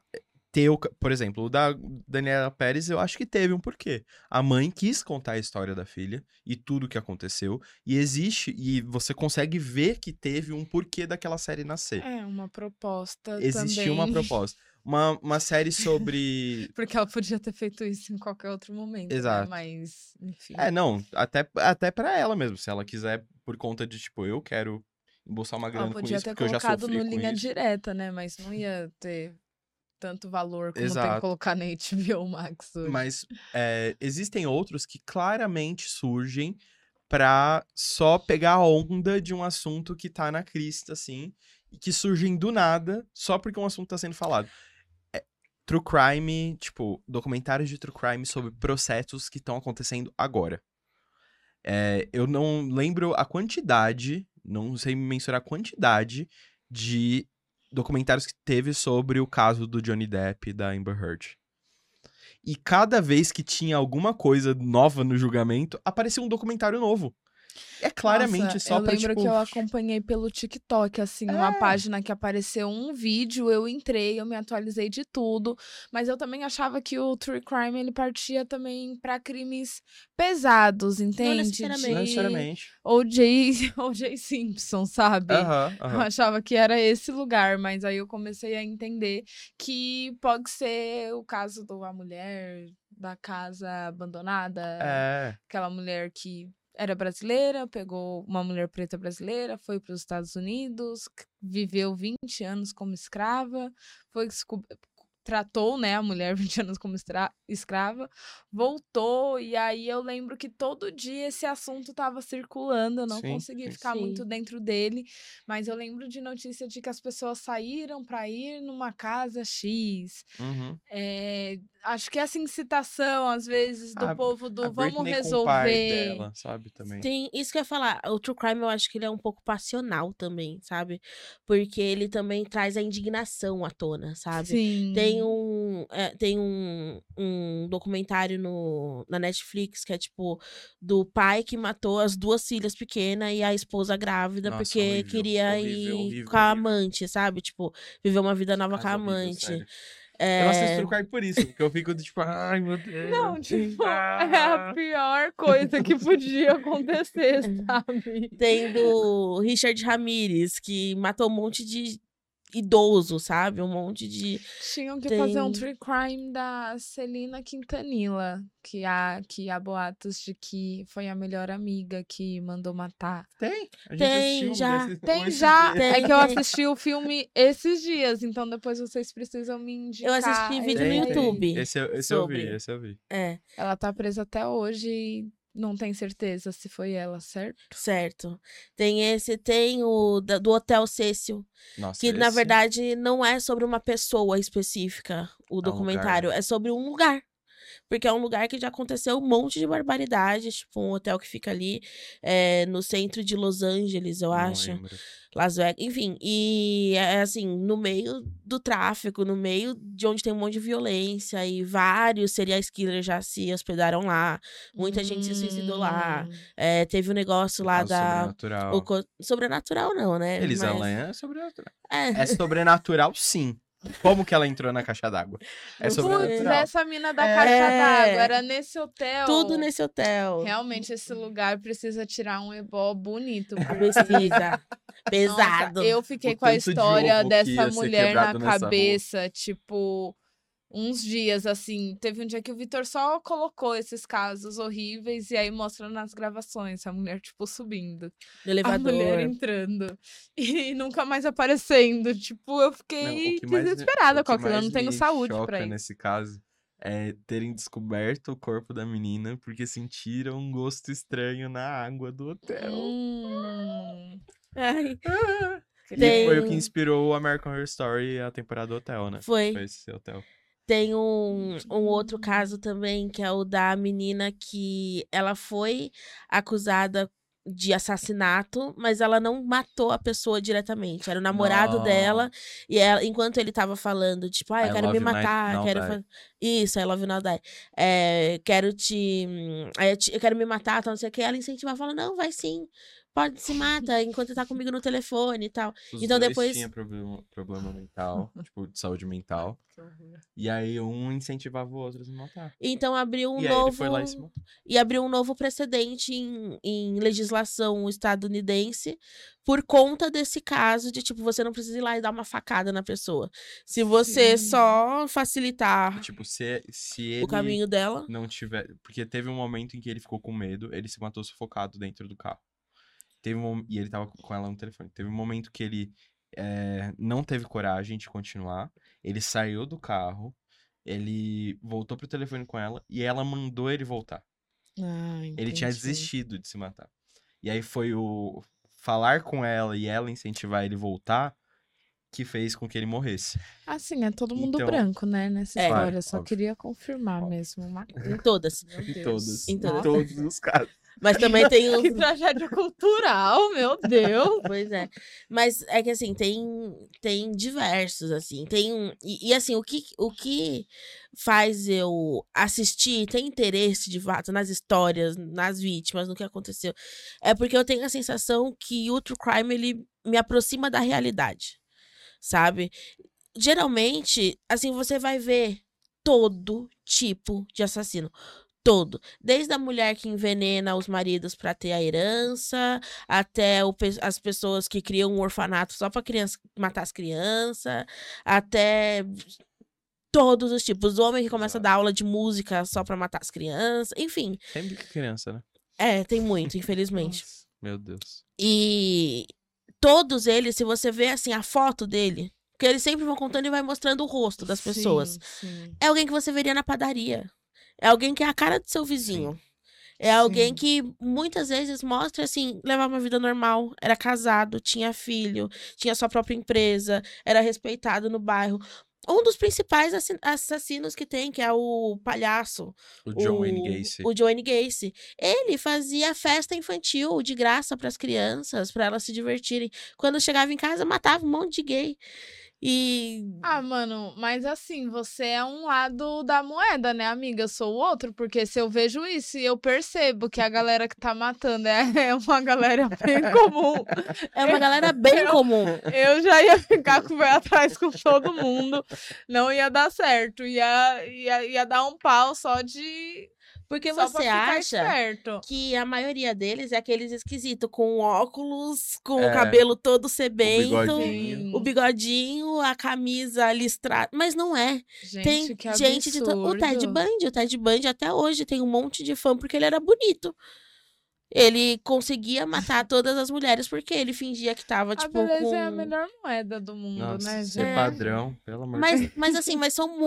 por exemplo, o da Daniela Pérez, eu acho que teve um porquê. A mãe quis contar a história da filha e tudo o que aconteceu, e você consegue ver que teve um porquê daquela série nascer. É, uma proposta Existia uma também. proposta. Uma série sobre... Porque ela podia ter feito isso em qualquer outro momento, né? Exato. Mas, enfim. Não, até pra ela mesmo, se ela quiser, por conta de, tipo, eu quero embolsar uma Ela grana com podia isso, ter porque eu já colocado sofri no com linha isso. direta, né? Mas não ia ter tanto valor como tem que Exato. colocar na HBO Max hoje. Mas existem outros que claramente surgem pra só pegar a onda de um assunto que tá na crista, assim, e que surgem do nada, só porque um assunto tá sendo falado. True crime, tipo, documentários de true crime sobre processos que estão acontecendo agora. Eu não lembro a quantidade, não sei mensurar a quantidade de documentários que teve sobre o caso do Johnny Depp e da Amber Heard. E cada vez que tinha alguma coisa nova no julgamento, aparecia um documentário novo. É claramente Nossa, só eu pra, lembro tipo... que eu acompanhei pelo TikTok, assim, uma página que apareceu um vídeo, eu entrei, eu me atualizei de tudo, mas eu também achava que o True Crime, ele partia também pra crimes pesados, entende? necessariamente. Não necessariamente. O.J. Simpson, sabe? Aham, Eu aham. achava que era esse lugar, mas aí eu comecei a entender que pode ser o caso da mulher da casa abandonada, aquela mulher que era brasileira, pegou uma mulher preta brasileira, foi para os Estados Unidos, viveu 20 anos como escrava, tratou, né, a mulher 20 anos como escrava, voltou, e aí eu lembro que todo dia esse assunto estava circulando, eu não consegui ficar muito dentro dele, mas eu lembro de notícia de que as pessoas saíram para ir numa casa X, Acho que essa incitação, às vezes, do povo do A vamos Britney com o pai resolver. dela, sabe, também. Sim, isso que eu ia falar. O True Crime, eu acho que ele é um pouco passional também, sabe? Porque ele também traz a indignação à tona, sabe? Sim. Tem um documentário na Netflix que é, tipo, do pai que matou as 2 filhas pequenas e a esposa grávida Nossa, porque horrível, queria horrível, ir horrível, com a horrível. amante, sabe? Tipo, viver uma vida nova com a Caso horrível, amante. sério. Eu não assisto True Crime por isso, porque eu fico tipo, ai meu Deus. Não, tipo, é a pior coisa que podia acontecer, sabe? Tem do Richard Ramirez, que matou um monte de idoso, sabe? Um monte de... Tinham que fazer um Tem- true crime da Celina Quintanilla, que há boatos de que foi a melhor amiga que mandou matar. Tem, a gente Tem, assistiu um já. desses- Tem esses já, dias. é que eu Tem. assisti o filme esses dias, então depois vocês precisam me indicar. Eu assisti vídeo no esse aí. YouTube. Esse eu vi, sobre. esse eu vi. É, Ela tá presa até hoje e não tem certeza se foi ela, certo? certo. Tem o do Hotel Cecil, Nossa, que na esse- verdade não é sobre uma pessoa específica, o documentário, é sobre um lugar. Porque é um lugar que já aconteceu um monte de barbaridade, tipo um hotel que fica ali no centro de Los Angeles, eu não acho. lembro. Las Vegas, enfim, e é assim, no meio do tráfico, no meio de onde tem um monte de violência, e vários serial killers já se hospedaram lá, muita gente se suicidou lá, teve um negócio lá Caso sobrenatural. Sobrenatural não, né? Elisa Mas- Lam é sobrenatural. É, É sobrenatural, sim. Como que ela entrou na caixa d'água? É Putz, sobrenatural. essa mina da É. caixa d'água era nesse hotel. tudo nesse hotel. Realmente, esse lugar precisa tirar um ebó bonito. A porque- pesquisa. Pesado. Nossa, eu fiquei O com a tanto de história ovo que ia dessa ser mulher na quebrado nessa rua. cabeça, tipo, uns dias assim. Teve um dia que o Vitor só colocou esses casos horríveis e aí mostra nas gravações a mulher, tipo, subindo. No A mulher elevador. entrando. E nunca mais aparecendo. Tipo, eu Não, fiquei o que mais me- desesperada o com que aquilo. Eu mais não tenho me saúde choca pra isso. nesse caso é terem descoberto o corpo da menina porque sentiram um gosto estranho na água do hotel. Ai, E Tem- foi o que inspirou o American Horror Story a temporada do hotel, né? foi. Foi esse hotel. Tem um outro caso também, que é o da menina que ela foi acusada de assassinato, mas ela não matou a pessoa diretamente. Era o namorado Não. dela, e ela, enquanto ele tava falando, tipo, eu I quero me love you, matar, now quero die. fazer. Isso, I love you, now die. Quero te. Eu quero me matar, tal, não sei o que. Ela incentivava, fala, não, vai sim. Pode se mata enquanto tá comigo no telefone e tal. Os Então dois depois- tinham problema mental, tipo, de saúde mental. E aí um incentivava o outro a se matar. Então abriu um E aí ele novo. foi lá e se matou. E abriu um novo precedente em legislação estadunidense por conta desse caso de, tipo, você não precisa ir lá e dar uma facada na pessoa. Se você Sim. só facilitar Tipo, se ele o caminho dela. não tiver... Porque teve um momento em que ele ficou com medo, ele se matou sufocado dentro do carro. E ele tava com ela no telefone. Teve um momento que ele não teve coragem de continuar. Ele saiu do carro, ele voltou pro telefone com ela e ela mandou ele voltar. Ele tinha desistido de se matar. E aí foi o falar com ela e ela incentivar ele a voltar que fez com que ele morresse. Assim, é todo mundo Então- branco, né, nessa É. história. Claro, Só óbvio. queria confirmar Óbvio. mesmo. Em todas. Meu Em Deus. todos. Em Em todas. todos os casos. Mas também tem os. Que tragédia cultural, meu Deus. Pois é. Mas é que assim, tem diversos, assim. E assim, o que faz eu assistir, ter interesse de fato nas histórias, nas vítimas, no que aconteceu, é porque eu tenho a sensação que o True Crime, ele me aproxima da realidade, sabe? Geralmente, assim, você vai ver todo tipo de assassino. Todo. Desde a mulher que envenena os maridos pra ter a herança, até as pessoas que criam um orfanato só pra matar as crianças, até todos os tipos. O homem que começa a dar aula de música só pra matar as crianças. Enfim, Sempre que criança, né? tem muito, infelizmente. Nossa. Meu Deus. E todos eles, se você vê assim a foto dele, porque eles sempre vão contando e vai mostrando o rosto das pessoas. Sim. É alguém que você veria na padaria. É alguém que é a cara do seu vizinho. É alguém Sim. que muitas vezes mostra assim, levava uma vida normal, era casado, tinha filho, tinha sua própria empresa, era respeitado no bairro. Um dos principais assassinos que tem, que é o palhaço. O John Wayne Gacy. O John Wayne Gacy. Ele fazia festa infantil de graça para as crianças, para elas se divertirem. Quando chegava em casa, matava um monte de gay. E Ah, mano, mas assim, você é um lado da moeda, né, amiga? Eu sou o outro, porque se eu vejo isso e eu percebo que a galera que tá matando é uma galera bem comum, é uma galera bem comum. eu já ia ficar com o pé atrás com todo mundo. Não ia dar certo. Ia dar um pau só de. Porque Só pra você ficar acha esperto. que a maioria deles é aqueles esquisitos, com óculos, com É, o cabelo todo O sebento, bigodinho. o bigodinho, a camisa listrada. Mas não é. Tem Gente, que gente de absurdo. O Ted Bundy até hoje tem um monte de fã porque ele era bonito. Ele conseguia matar todas as mulheres porque ele fingia que tava, A tipo, beleza com... é a melhor moeda do mundo, Nossa, né, ser gente? padrão, pelo amor de Deus. Mas assim, mas são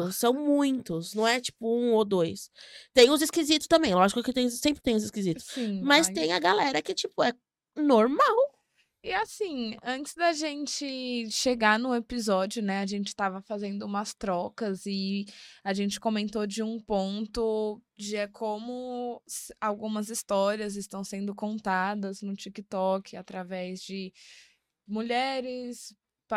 muitos. Não é tipo um ou dois. Tem os esquisitos também, lógico que sempre tem os esquisitos. Sim, Mas tem a galera que, tipo, é normal. E assim, antes da gente chegar no episódio, né, a gente tava fazendo umas trocas e a gente comentou de um ponto de como algumas histórias estão sendo contadas no TikTok através de mulheres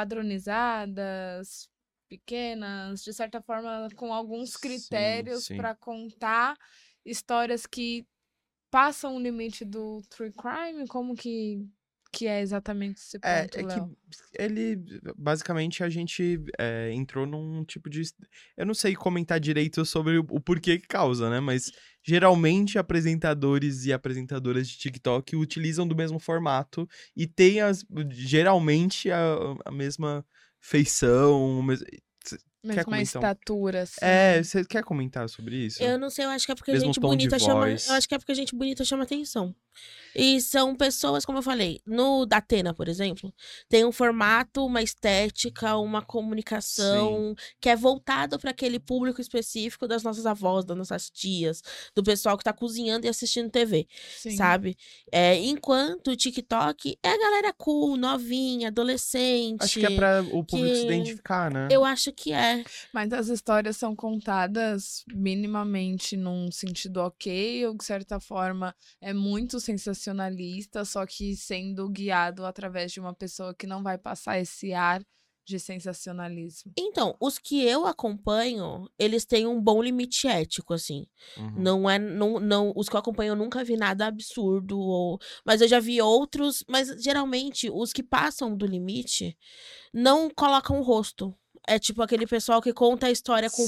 padronizadas, pequenas, de certa forma com alguns critérios sim. para contar histórias que passam o limite do true crime. Como que é exatamente esse ponto, É que Léo? ele, basicamente, a gente entrou num tipo de... Eu não sei comentar direito sobre o porquê que causa, né? Mas, geralmente, apresentadores e apresentadoras de TikTok utilizam do mesmo formato e têm, geralmente, a mesma feição, quer Mesma comentar? estatura, assim. Você quer comentar sobre isso? Eu não sei, eu acho que é porque Mesmo gente tom de bonita chama. voz. Eu acho que é porque gente bonita chama atenção. E são pessoas, como eu falei, no da Atena, por exemplo, tem um formato, uma estética, uma comunicação que é voltado para aquele público específico das nossas avós, das nossas tias, do pessoal que tá cozinhando e assistindo TV, Sim. sabe? Enquanto o TikTok é a galera cool, novinha, adolescente. Acho que é pra o público se identificar, né? Eu acho que é. Mas as histórias são contadas minimamente num sentido ok, ou de certa forma é muito sensacionalista, só que sendo guiado através de uma pessoa que não vai passar esse ar de sensacionalismo. Então, os que eu acompanho, eles têm um bom limite ético, assim. Uhum. Não, os que eu acompanho eu nunca vi nada absurdo, mas eu já vi outros, mas geralmente os que passam do limite não colocam o rosto. É tipo aquele pessoal que conta a história com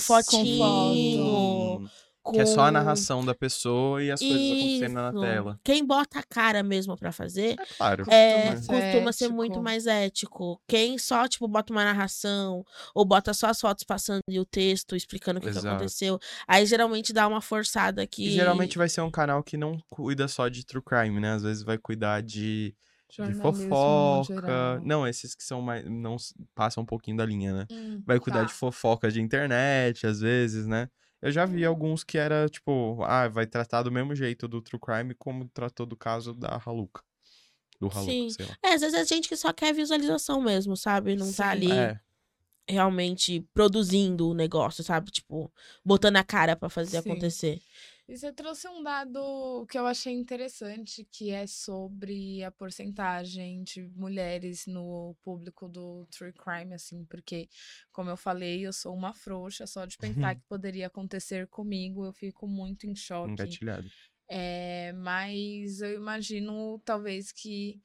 fotinho. Que é só a narração da pessoa e as coisas acontecendo na Isso. tela. Quem bota a cara mesmo pra fazer, É claro. costuma ser muito ético. mais ético. Quem só, tipo, bota uma narração, ou bota só as fotos passando e o texto explicando o que Exato. aconteceu, aí geralmente dá uma forçada E que... geralmente vai ser um canal que não cuida só de true crime, né? Às vezes vai cuidar de Jornalismo no fofoca. geral. Não, esses que são mais. Não passam um pouquinho da linha, né? Vai cuidar Tá. de fofoca de internet, às vezes, né? Eu já vi alguns que era, tipo, vai tratar do mesmo jeito do true crime como tratou do caso da Haluca. Do Haluca, Sim. sei lá. Às vezes é gente que só quer visualização mesmo, sabe? Não tá Sim. ali realmente produzindo o negócio, sabe? Tipo, botando a cara pra fazer Sim. acontecer. E você trouxe um dado que eu achei interessante, que é sobre a porcentagem de mulheres no público do true crime, assim, porque, como eu falei, eu sou uma frouxa, só de pensar que poderia acontecer comigo, eu fico muito em choque. Engatilhado. Mas eu imagino, talvez, que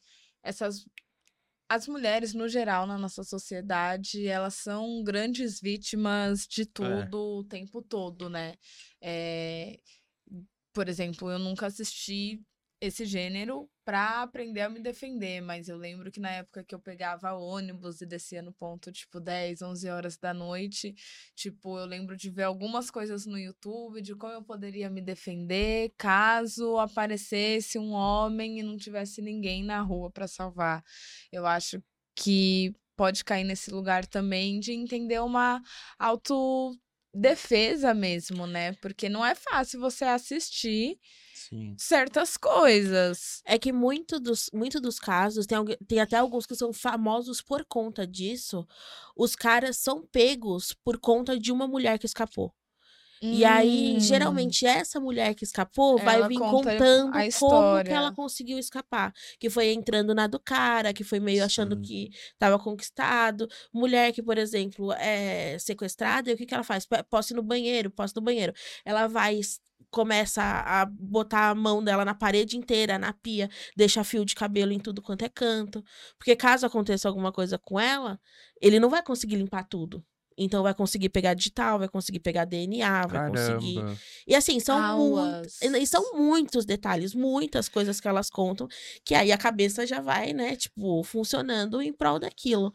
as mulheres, no geral, na nossa sociedade, elas são grandes vítimas de tudo o tempo todo, né? Por exemplo, eu nunca assisti esse gênero pra aprender a me defender, mas eu lembro que na época que eu pegava ônibus e descia no ponto, tipo, 10, 11 horas da noite, tipo, eu lembro de ver algumas coisas no YouTube de como eu poderia me defender caso aparecesse um homem e não tivesse ninguém na rua pra salvar. Eu acho que pode cair nesse lugar também de entender uma defesa mesmo, né? Porque não é fácil você assistir Sim. certas coisas. É que muito dos casos, tem até alguns que são famosos por conta disso, os caras são pegos por conta de uma mulher que escapou. E aí, geralmente, essa mulher que escapou vai Ela vir conta contando a como que ela história. conseguiu escapar. Que foi entrando na do cara, que foi meio achando Sim. que estava conquistado. Mulher que, por exemplo, é sequestrada, e o que que ela faz? Posso ir no banheiro, posso ir no banheiro. Ela vai, começa a botar a mão dela na parede inteira, na pia, deixa fio de cabelo em tudo quanto é canto. Porque caso aconteça alguma coisa com ela, ele não vai conseguir limpar tudo. Então vai conseguir pegar digital, vai conseguir pegar DNA, vai conseguir. Caramba. E assim, Aulas. são muitos detalhes, muitas coisas que elas contam, que aí a cabeça já vai, né, tipo, funcionando em prol daquilo.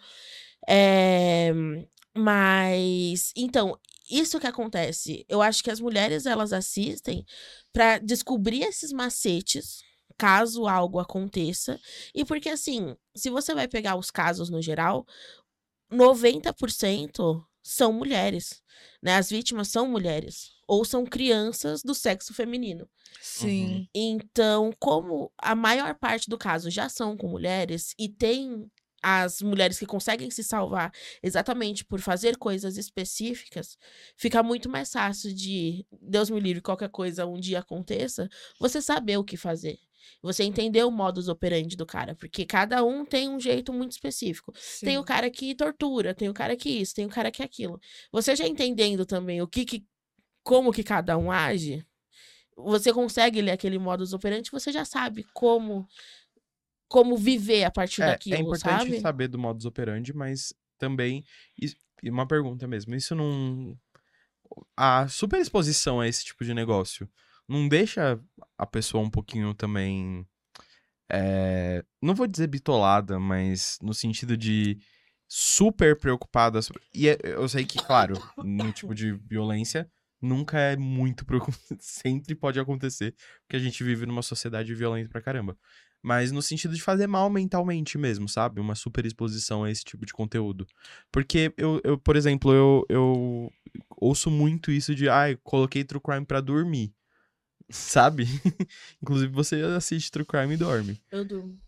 Mas, então, isso que acontece, eu acho que as mulheres, elas assistem pra descobrir esses macetes, caso algo aconteça. E porque, assim, se você vai pegar os casos no geral, 90% são mulheres, né? As vítimas são mulheres ou são crianças do sexo feminino. Sim. Então, como a maior parte do caso já são com mulheres e tem as mulheres que conseguem se salvar exatamente por fazer coisas específicas, fica muito mais fácil de, Deus me livre, qualquer coisa um dia aconteça, você saber o que fazer. Você entender o modus operandi do cara, porque cada um tem um jeito muito específico. Tem o Sim. cara que tortura, tem o cara que isso, tem o cara que aquilo. Você já entendendo também como que cada um age, você consegue ler aquele modus operandi, você já sabe como viver a partir É daquilo, importante sabe? saber do modus operandi, mas também. E uma pergunta mesmo. Isso não. A superexposição a esse tipo de negócio não deixa a pessoa um pouquinho também. Não vou dizer bitolada, mas no sentido de super preocupada. E eu sei que, claro, no tipo de violência nunca é muito sempre pode acontecer, porque a gente vive numa sociedade violenta pra caramba. Mas no sentido de fazer mal mentalmente mesmo, sabe? Uma super exposição a esse tipo de conteúdo. Porque por exemplo, eu ouço muito isso de, coloquei True Crime pra dormir. Sabe? Inclusive, você assiste True Crime e dorme. Eu durmo.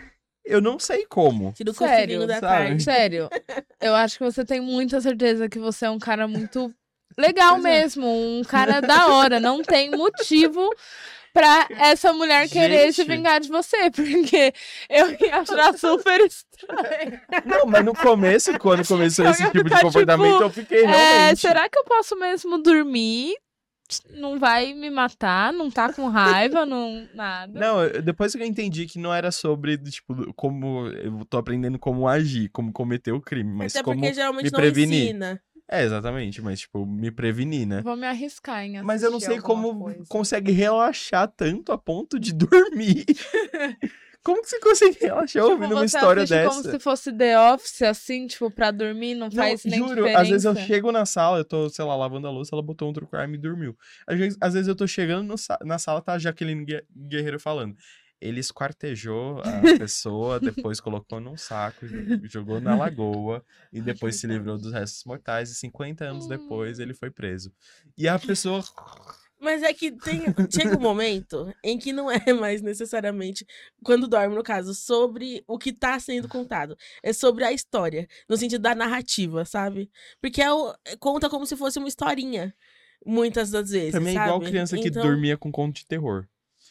Eu não sei como. Tiro o Sério, cochilinho da sabe? tarde. Sério, eu acho que você tem muita certeza que você é um cara muito legal Pois é. mesmo, um cara da hora. Não tem motivo pra essa mulher querer se Gente. vingar de você, porque eu ia achar super estranho. Não, mas no começo, quando começou Eu esse ia tipo de ficar, comportamento, tipo, eu fiquei realmente. será que eu posso mesmo dormir? Não vai me matar? Não tá com raiva? Não, nada. Não, depois que eu entendi que não era sobre, tipo, como eu tô aprendendo como agir, como cometer o crime, mas Até como porque geralmente me não prevenir. ensina. Exatamente, mas, tipo, me prevenir, né? Vou me arriscar em assistir Mas eu não sei alguma como coisa. consegue relaxar tanto a ponto de dormir. Como que você consegue relaxar ouvindo uma você história assiste dessa? como se fosse The Office, assim, tipo, pra dormir, não faz nem juro, diferença. às vezes eu chego na sala, eu tô, sei lá, lavando a louça, ela botou um True Crime e dormiu. Às vezes eu tô chegando na sala, tá a Jaqueline Guerreiro falando. Ele esquartejou a pessoa, depois colocou num saco, jogou na lagoa, e depois se livrou dos restos mortais, e 50 anos depois ele foi preso. E a pessoa... Mas é que chega um momento em que não é mais necessariamente, quando dorme, no caso, sobre o que tá sendo contado. É sobre a história, no sentido da narrativa, sabe? Porque conta como se fosse uma historinha, muitas das vezes, Também é sabe? igual criança que Então, dormia com conto de terror.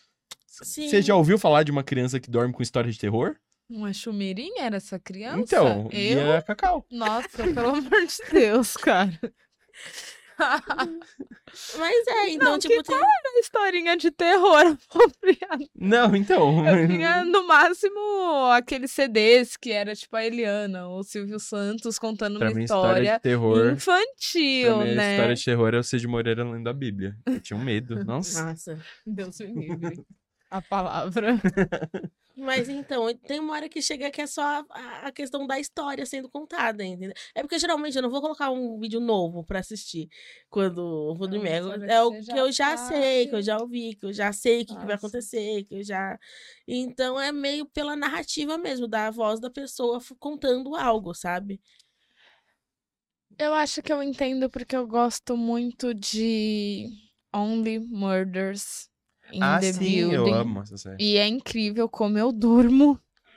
sim. Você já ouviu falar de uma criança que dorme com história de terror? Uma chumirinha era essa criança? Então, e eu? é Cacau. Nossa, pelo amor de Deus, cara. Mas então, Não, tipo, tem... Historinha de terror apropriada. Não, então... Eu tinha, no máximo, aqueles CDs que era tipo a Eliana ou o Silvio Santos contando Pra uma mim, história de terror... infantil, Pra mim, a né? história de terror é o Cid Moreira lendo a Bíblia. Eu tinha um medo, nossa. Nossa. Deus me livre. A palavra. Mas então, tem uma hora que chega que é só a questão da história sendo contada, entendeu? É porque geralmente eu não vou colocar um vídeo novo pra assistir quando eu vou dormir. É o que eu já sei, que eu já ouvi, que eu já sei o que vai acontecer, que eu já... Então é meio pela narrativa mesmo, da voz da pessoa contando algo, sabe? Eu acho que eu entendo porque eu gosto muito de Only Murders in the Sim, eu Building. amo essa série. E é incrível como eu durmo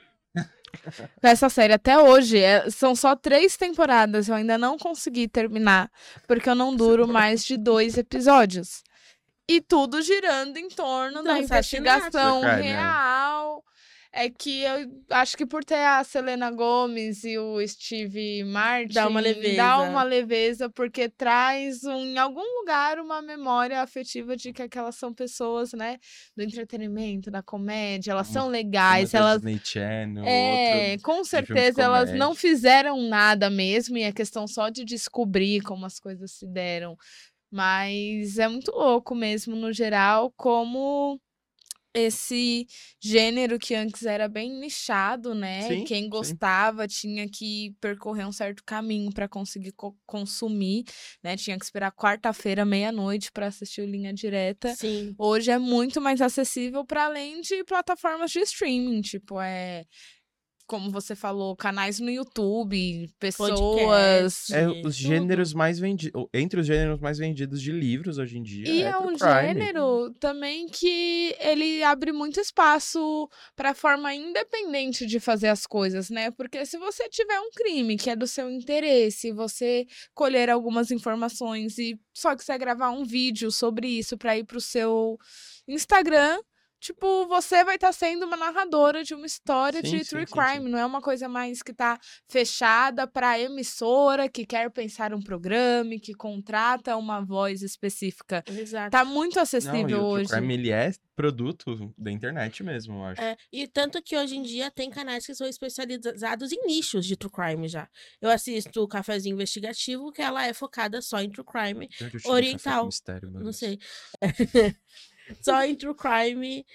nessa série até hoje. São só 3 temporadas, eu ainda não consegui terminar, porque eu não duro mais de 2 episódios. E tudo girando em torno da investigação True crime, real. É que eu acho que por ter a Selena Gomez e o Steve Martin, Dá uma leveza. dá uma leveza, porque traz em algum lugar uma memória afetiva de que aquelas são pessoas, né, do entretenimento, da comédia, elas são legais, Uma da elas... Disney Channel, com de filme de certeza elas não comédia. fizeram nada mesmo, e é questão só de descobrir como as coisas se deram. Mas é muito louco mesmo, no geral, como esse gênero que antes era bem nichado, né? Sim, Quem sim. gostava tinha que percorrer um certo caminho para conseguir consumir, né? Tinha que esperar quarta-feira, meia-noite, para assistir o Linha Direta. Sim. Hoje é muito mais acessível para além de plataformas de streaming, tipo, como você falou, canais no YouTube, pessoas... Podcast. Os gêneros mais vendidos... Entre os gêneros mais vendidos de livros hoje em dia E é é true um crime. gênero também que ele abre muito espaço para a forma independente de fazer as coisas, né? Porque se você tiver um crime que é do seu interesse, você colher algumas informações e só quiser gravar um vídeo sobre isso para ir pro seu Instagram, tipo, você vai estar sendo uma narradora de uma história Sim, de sim, true sim, crime. sim. Não é uma coisa mais que tá fechada para emissora que quer pensar um programa e que contrata uma voz específica. Exato. Tá muito Não, e acessível o true hoje. crime, ele é produto da internet mesmo, eu acho. E tanto que hoje em dia tem canais que são especializados em nichos de true crime já. Eu assisto o Cafezinho Investigativo, que ela é focada só em true crime Já que eu tive café oriental. com mistério, meu Não Deus. sei. Só em true crime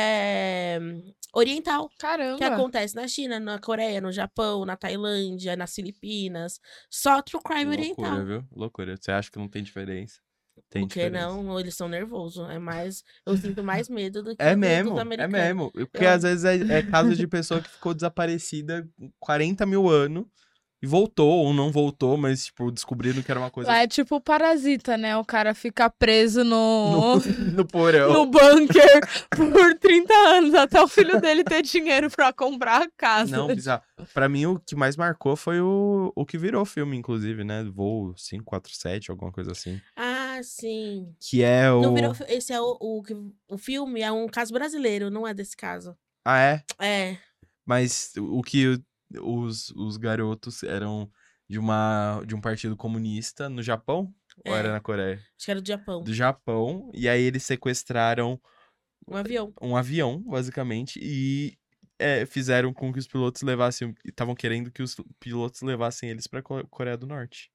oriental. Caramba. Que acontece na China, na Coreia, no Japão, na Tailândia, nas Filipinas. Só true crime oriental. Loucura, viu? Loucura. Você acha que não tem diferença? Tem Porque diferença. não, eles são nervosos. Eu sinto mais medo do que É dos mesmo, é americanos. mesmo. Porque às vezes é caso de pessoa que ficou desaparecida 40 mil anos e voltou, ou não voltou, mas, tipo, descobrindo que era uma coisa Lá é tipo Parasita, né? O cara fica preso no porão. no bunker por 30 anos, até o filho dele ter dinheiro pra comprar a casa. Não, bizarro. Pra mim, o que mais marcou foi o que virou filme, inclusive, né? Voo 547, alguma coisa assim. Ah, sim. Que é o... Não virou, esse é o filme, é um caso brasileiro, não é desse caso. Ah, é? É. Mas o que os garotos eram de um partido comunista no Japão? Ou era na Coreia? Acho que era do Japão. Do Japão. E aí eles sequestraram Um avião. um avião, basicamente, e fizeram com que os pilotos levassem... Estavam querendo que os pilotos levassem eles pra Coreia do Norte.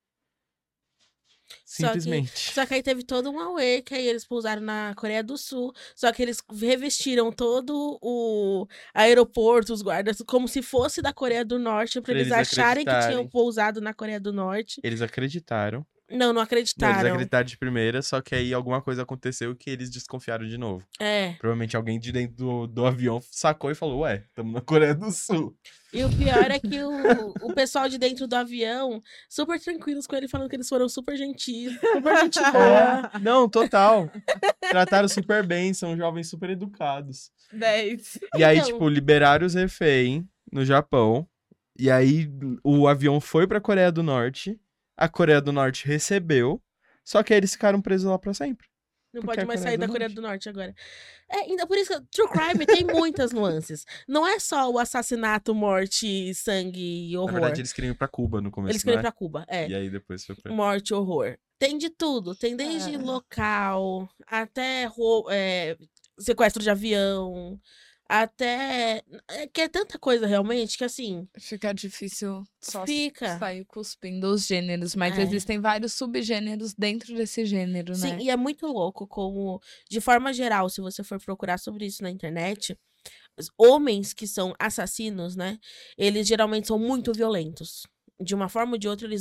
Simplesmente. Só que aí teve todo um auê, que aí eles pousaram na Coreia do Sul. Só que eles revestiram todo o aeroporto, os guardas, como se fosse da Coreia do Norte, pra eles acharem que tinham acreditarem. pousado na Coreia do Norte. Eles acreditaram. Não, não acreditaram. Eles acreditaram de primeira, só que aí alguma coisa aconteceu que eles desconfiaram de novo. Provavelmente alguém de dentro do avião sacou e falou, ué, estamos na Coreia do Sul. E o pior é que o pessoal de dentro do avião, super tranquilos com ele, falando que eles foram super gentis, super gente boa. Não, total. Trataram super bem, são jovens super educados. 10. E aí, Então. tipo, liberaram os reféns no Japão. E aí, o avião foi pra Coreia do Norte. A Coreia do Norte recebeu. Só que aí eles ficaram presos lá pra sempre. Não Porque pode é a mais Coreia sair do da Coreia Norte. do Norte agora. Ainda por isso que True Crime tem muitas nuances. Não é só o assassinato, morte, sangue e horror. Na verdade, eles queriam ir pra Cuba no começo, Eles queriam ir né? pra Cuba, E aí depois foi pra... Morte, horror. Tem de tudo. Tem desde local, até sequestro de avião, até... que é tanta coisa realmente que assim... Fica difícil só Fica. sair cuspindo os gêneros, mas existem vários subgêneros dentro desse gênero, né? Sim, e é muito louco como, de forma geral, se você for procurar sobre isso na internet, os homens que são assassinos, né, eles geralmente são muito violentos. De uma forma ou de outra,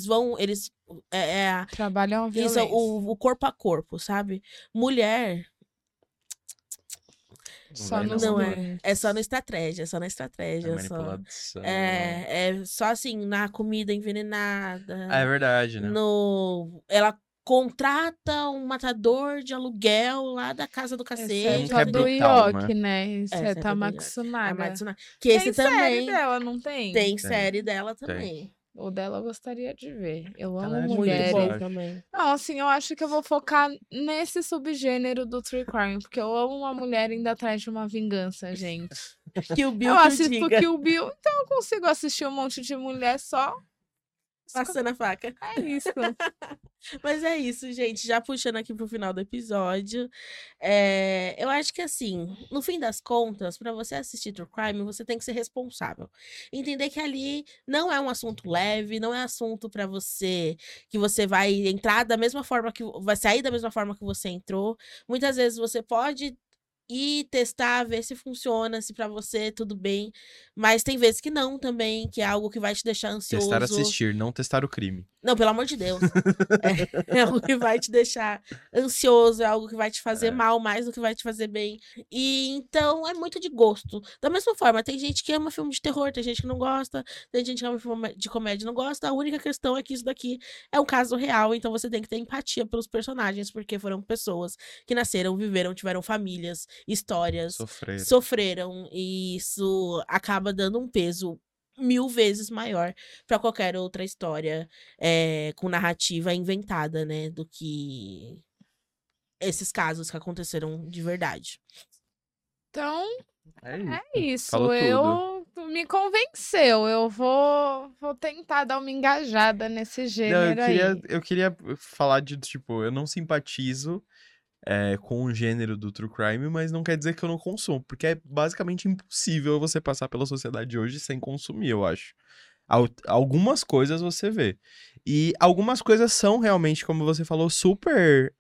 Trabalham a violência. o corpo a corpo, sabe? Mulher... Só vai nos não. Não dois. é só na estratégia, só na É estratégia. Só. manipulação. É só assim, na comida É envenenada. verdade, né? Ela contrata um matador de aluguel lá da casa do Esse é cacete. Um que só é do brutal, Yoki, né? Esse é Essa é do Yoki. A Tamatsunaga. Matsunaga. Que Tem esse série também dela, não tem? tem série dela Tem. também. O dela eu gostaria de ver. Eu Tá amo na Muito Netflix, eu bom mulheres. acho. também. Não, assim, eu acho que eu vou focar nesse subgênero do True Crime, porque eu amo uma mulher indo atrás de uma vingança, gente. Kill Bill Eu que o assisto diga. Kill Bill, então eu consigo assistir um monte de mulher só. Passando a faca. É isso. Mas é isso, gente. Já puxando aqui pro final do episódio. Eu acho que assim, no fim das contas, pra você assistir True Crime, você tem que ser responsável. Entender que ali não é um assunto leve, não é assunto pra você que você vai entrar da mesma forma que vai sair da mesma forma que você entrou. Muitas vezes você pode ir testar, ver se funciona, se pra você tudo bem, mas tem vezes que não também, que é algo que vai te deixar ansioso. Testar assistir, não testar o crime. Não, pelo amor de Deus. É algo que vai te deixar ansioso, é algo que vai te fazer mal mais do que vai te fazer bem. E então é muito de gosto. Da mesma forma, tem gente que ama filme de terror, tem gente que não gosta, tem gente que ama filme de comédia e não gosta. A única questão é que isso daqui é um caso real, então você tem que ter empatia pelos personagens, porque foram pessoas que nasceram, viveram, tiveram famílias, histórias, Sofrer. sofreram, e isso acaba dando um peso 1000 vezes maior para qualquer outra história com narrativa inventada, né? Do que esses casos que aconteceram de verdade. Então, É isso. é isso. Falou tudo. Me convenceu. Eu vou tentar dar uma engajada nesse Não, gênero aí. eu queria falar de, tipo, eu não simpatizo com o gênero do True Crime, mas não quer dizer que eu não consumo, porque é basicamente impossível você passar pela sociedade hoje sem consumir, eu acho. Algumas coisas você vê. E algumas coisas são realmente, como você falou, super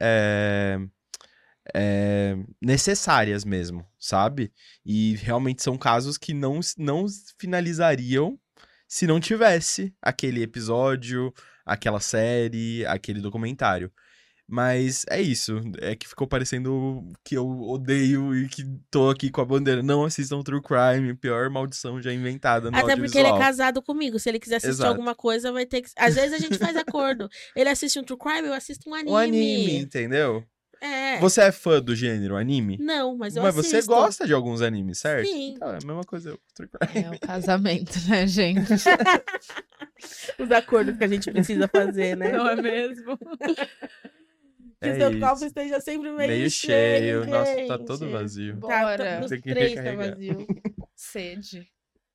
necessárias mesmo, sabe? E realmente são casos que não finalizariam se não tivesse aquele episódio, aquela série, aquele documentário. Mas é isso. É que ficou parecendo que eu odeio e que tô aqui com a bandeira. Não assistam True Crime, pior maldição já inventada no Até porque ele é audiovisual. casado comigo. Se ele quiser assistir Exato. alguma coisa, vai ter que. Às vezes a gente faz acordo. Ele assiste um True Crime, eu assisto um anime. Um anime, entendeu? É. Você é fã do gênero anime? Não, mas eu Mas assisto. você gosta de alguns animes, certo? Sim. Então, é a mesma coisa eu com True Crime. É o casamento, né, gente? Os acordos que a gente precisa fazer, né? Não é mesmo? Que É seu isso. copo esteja sempre Meio cheio. Nossa, tá todo gente. vazio. Bora. Dos Tem que 3 tá recarregar. vazio. Sede.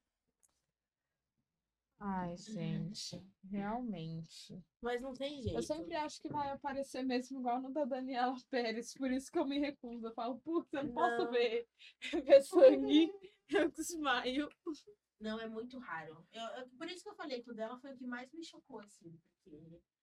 Ai, gente. Realmente. Mas não tem jeito. Eu sempre acho que vai aparecer mesmo igual no da Daniela Pérez, por isso que eu me recuso. Eu falo, putz, eu não posso Não. ver sangue, eu desmaio. Não, é muito raro. Por isso que eu falei que o dela foi o que mais me chocou, assim. Porque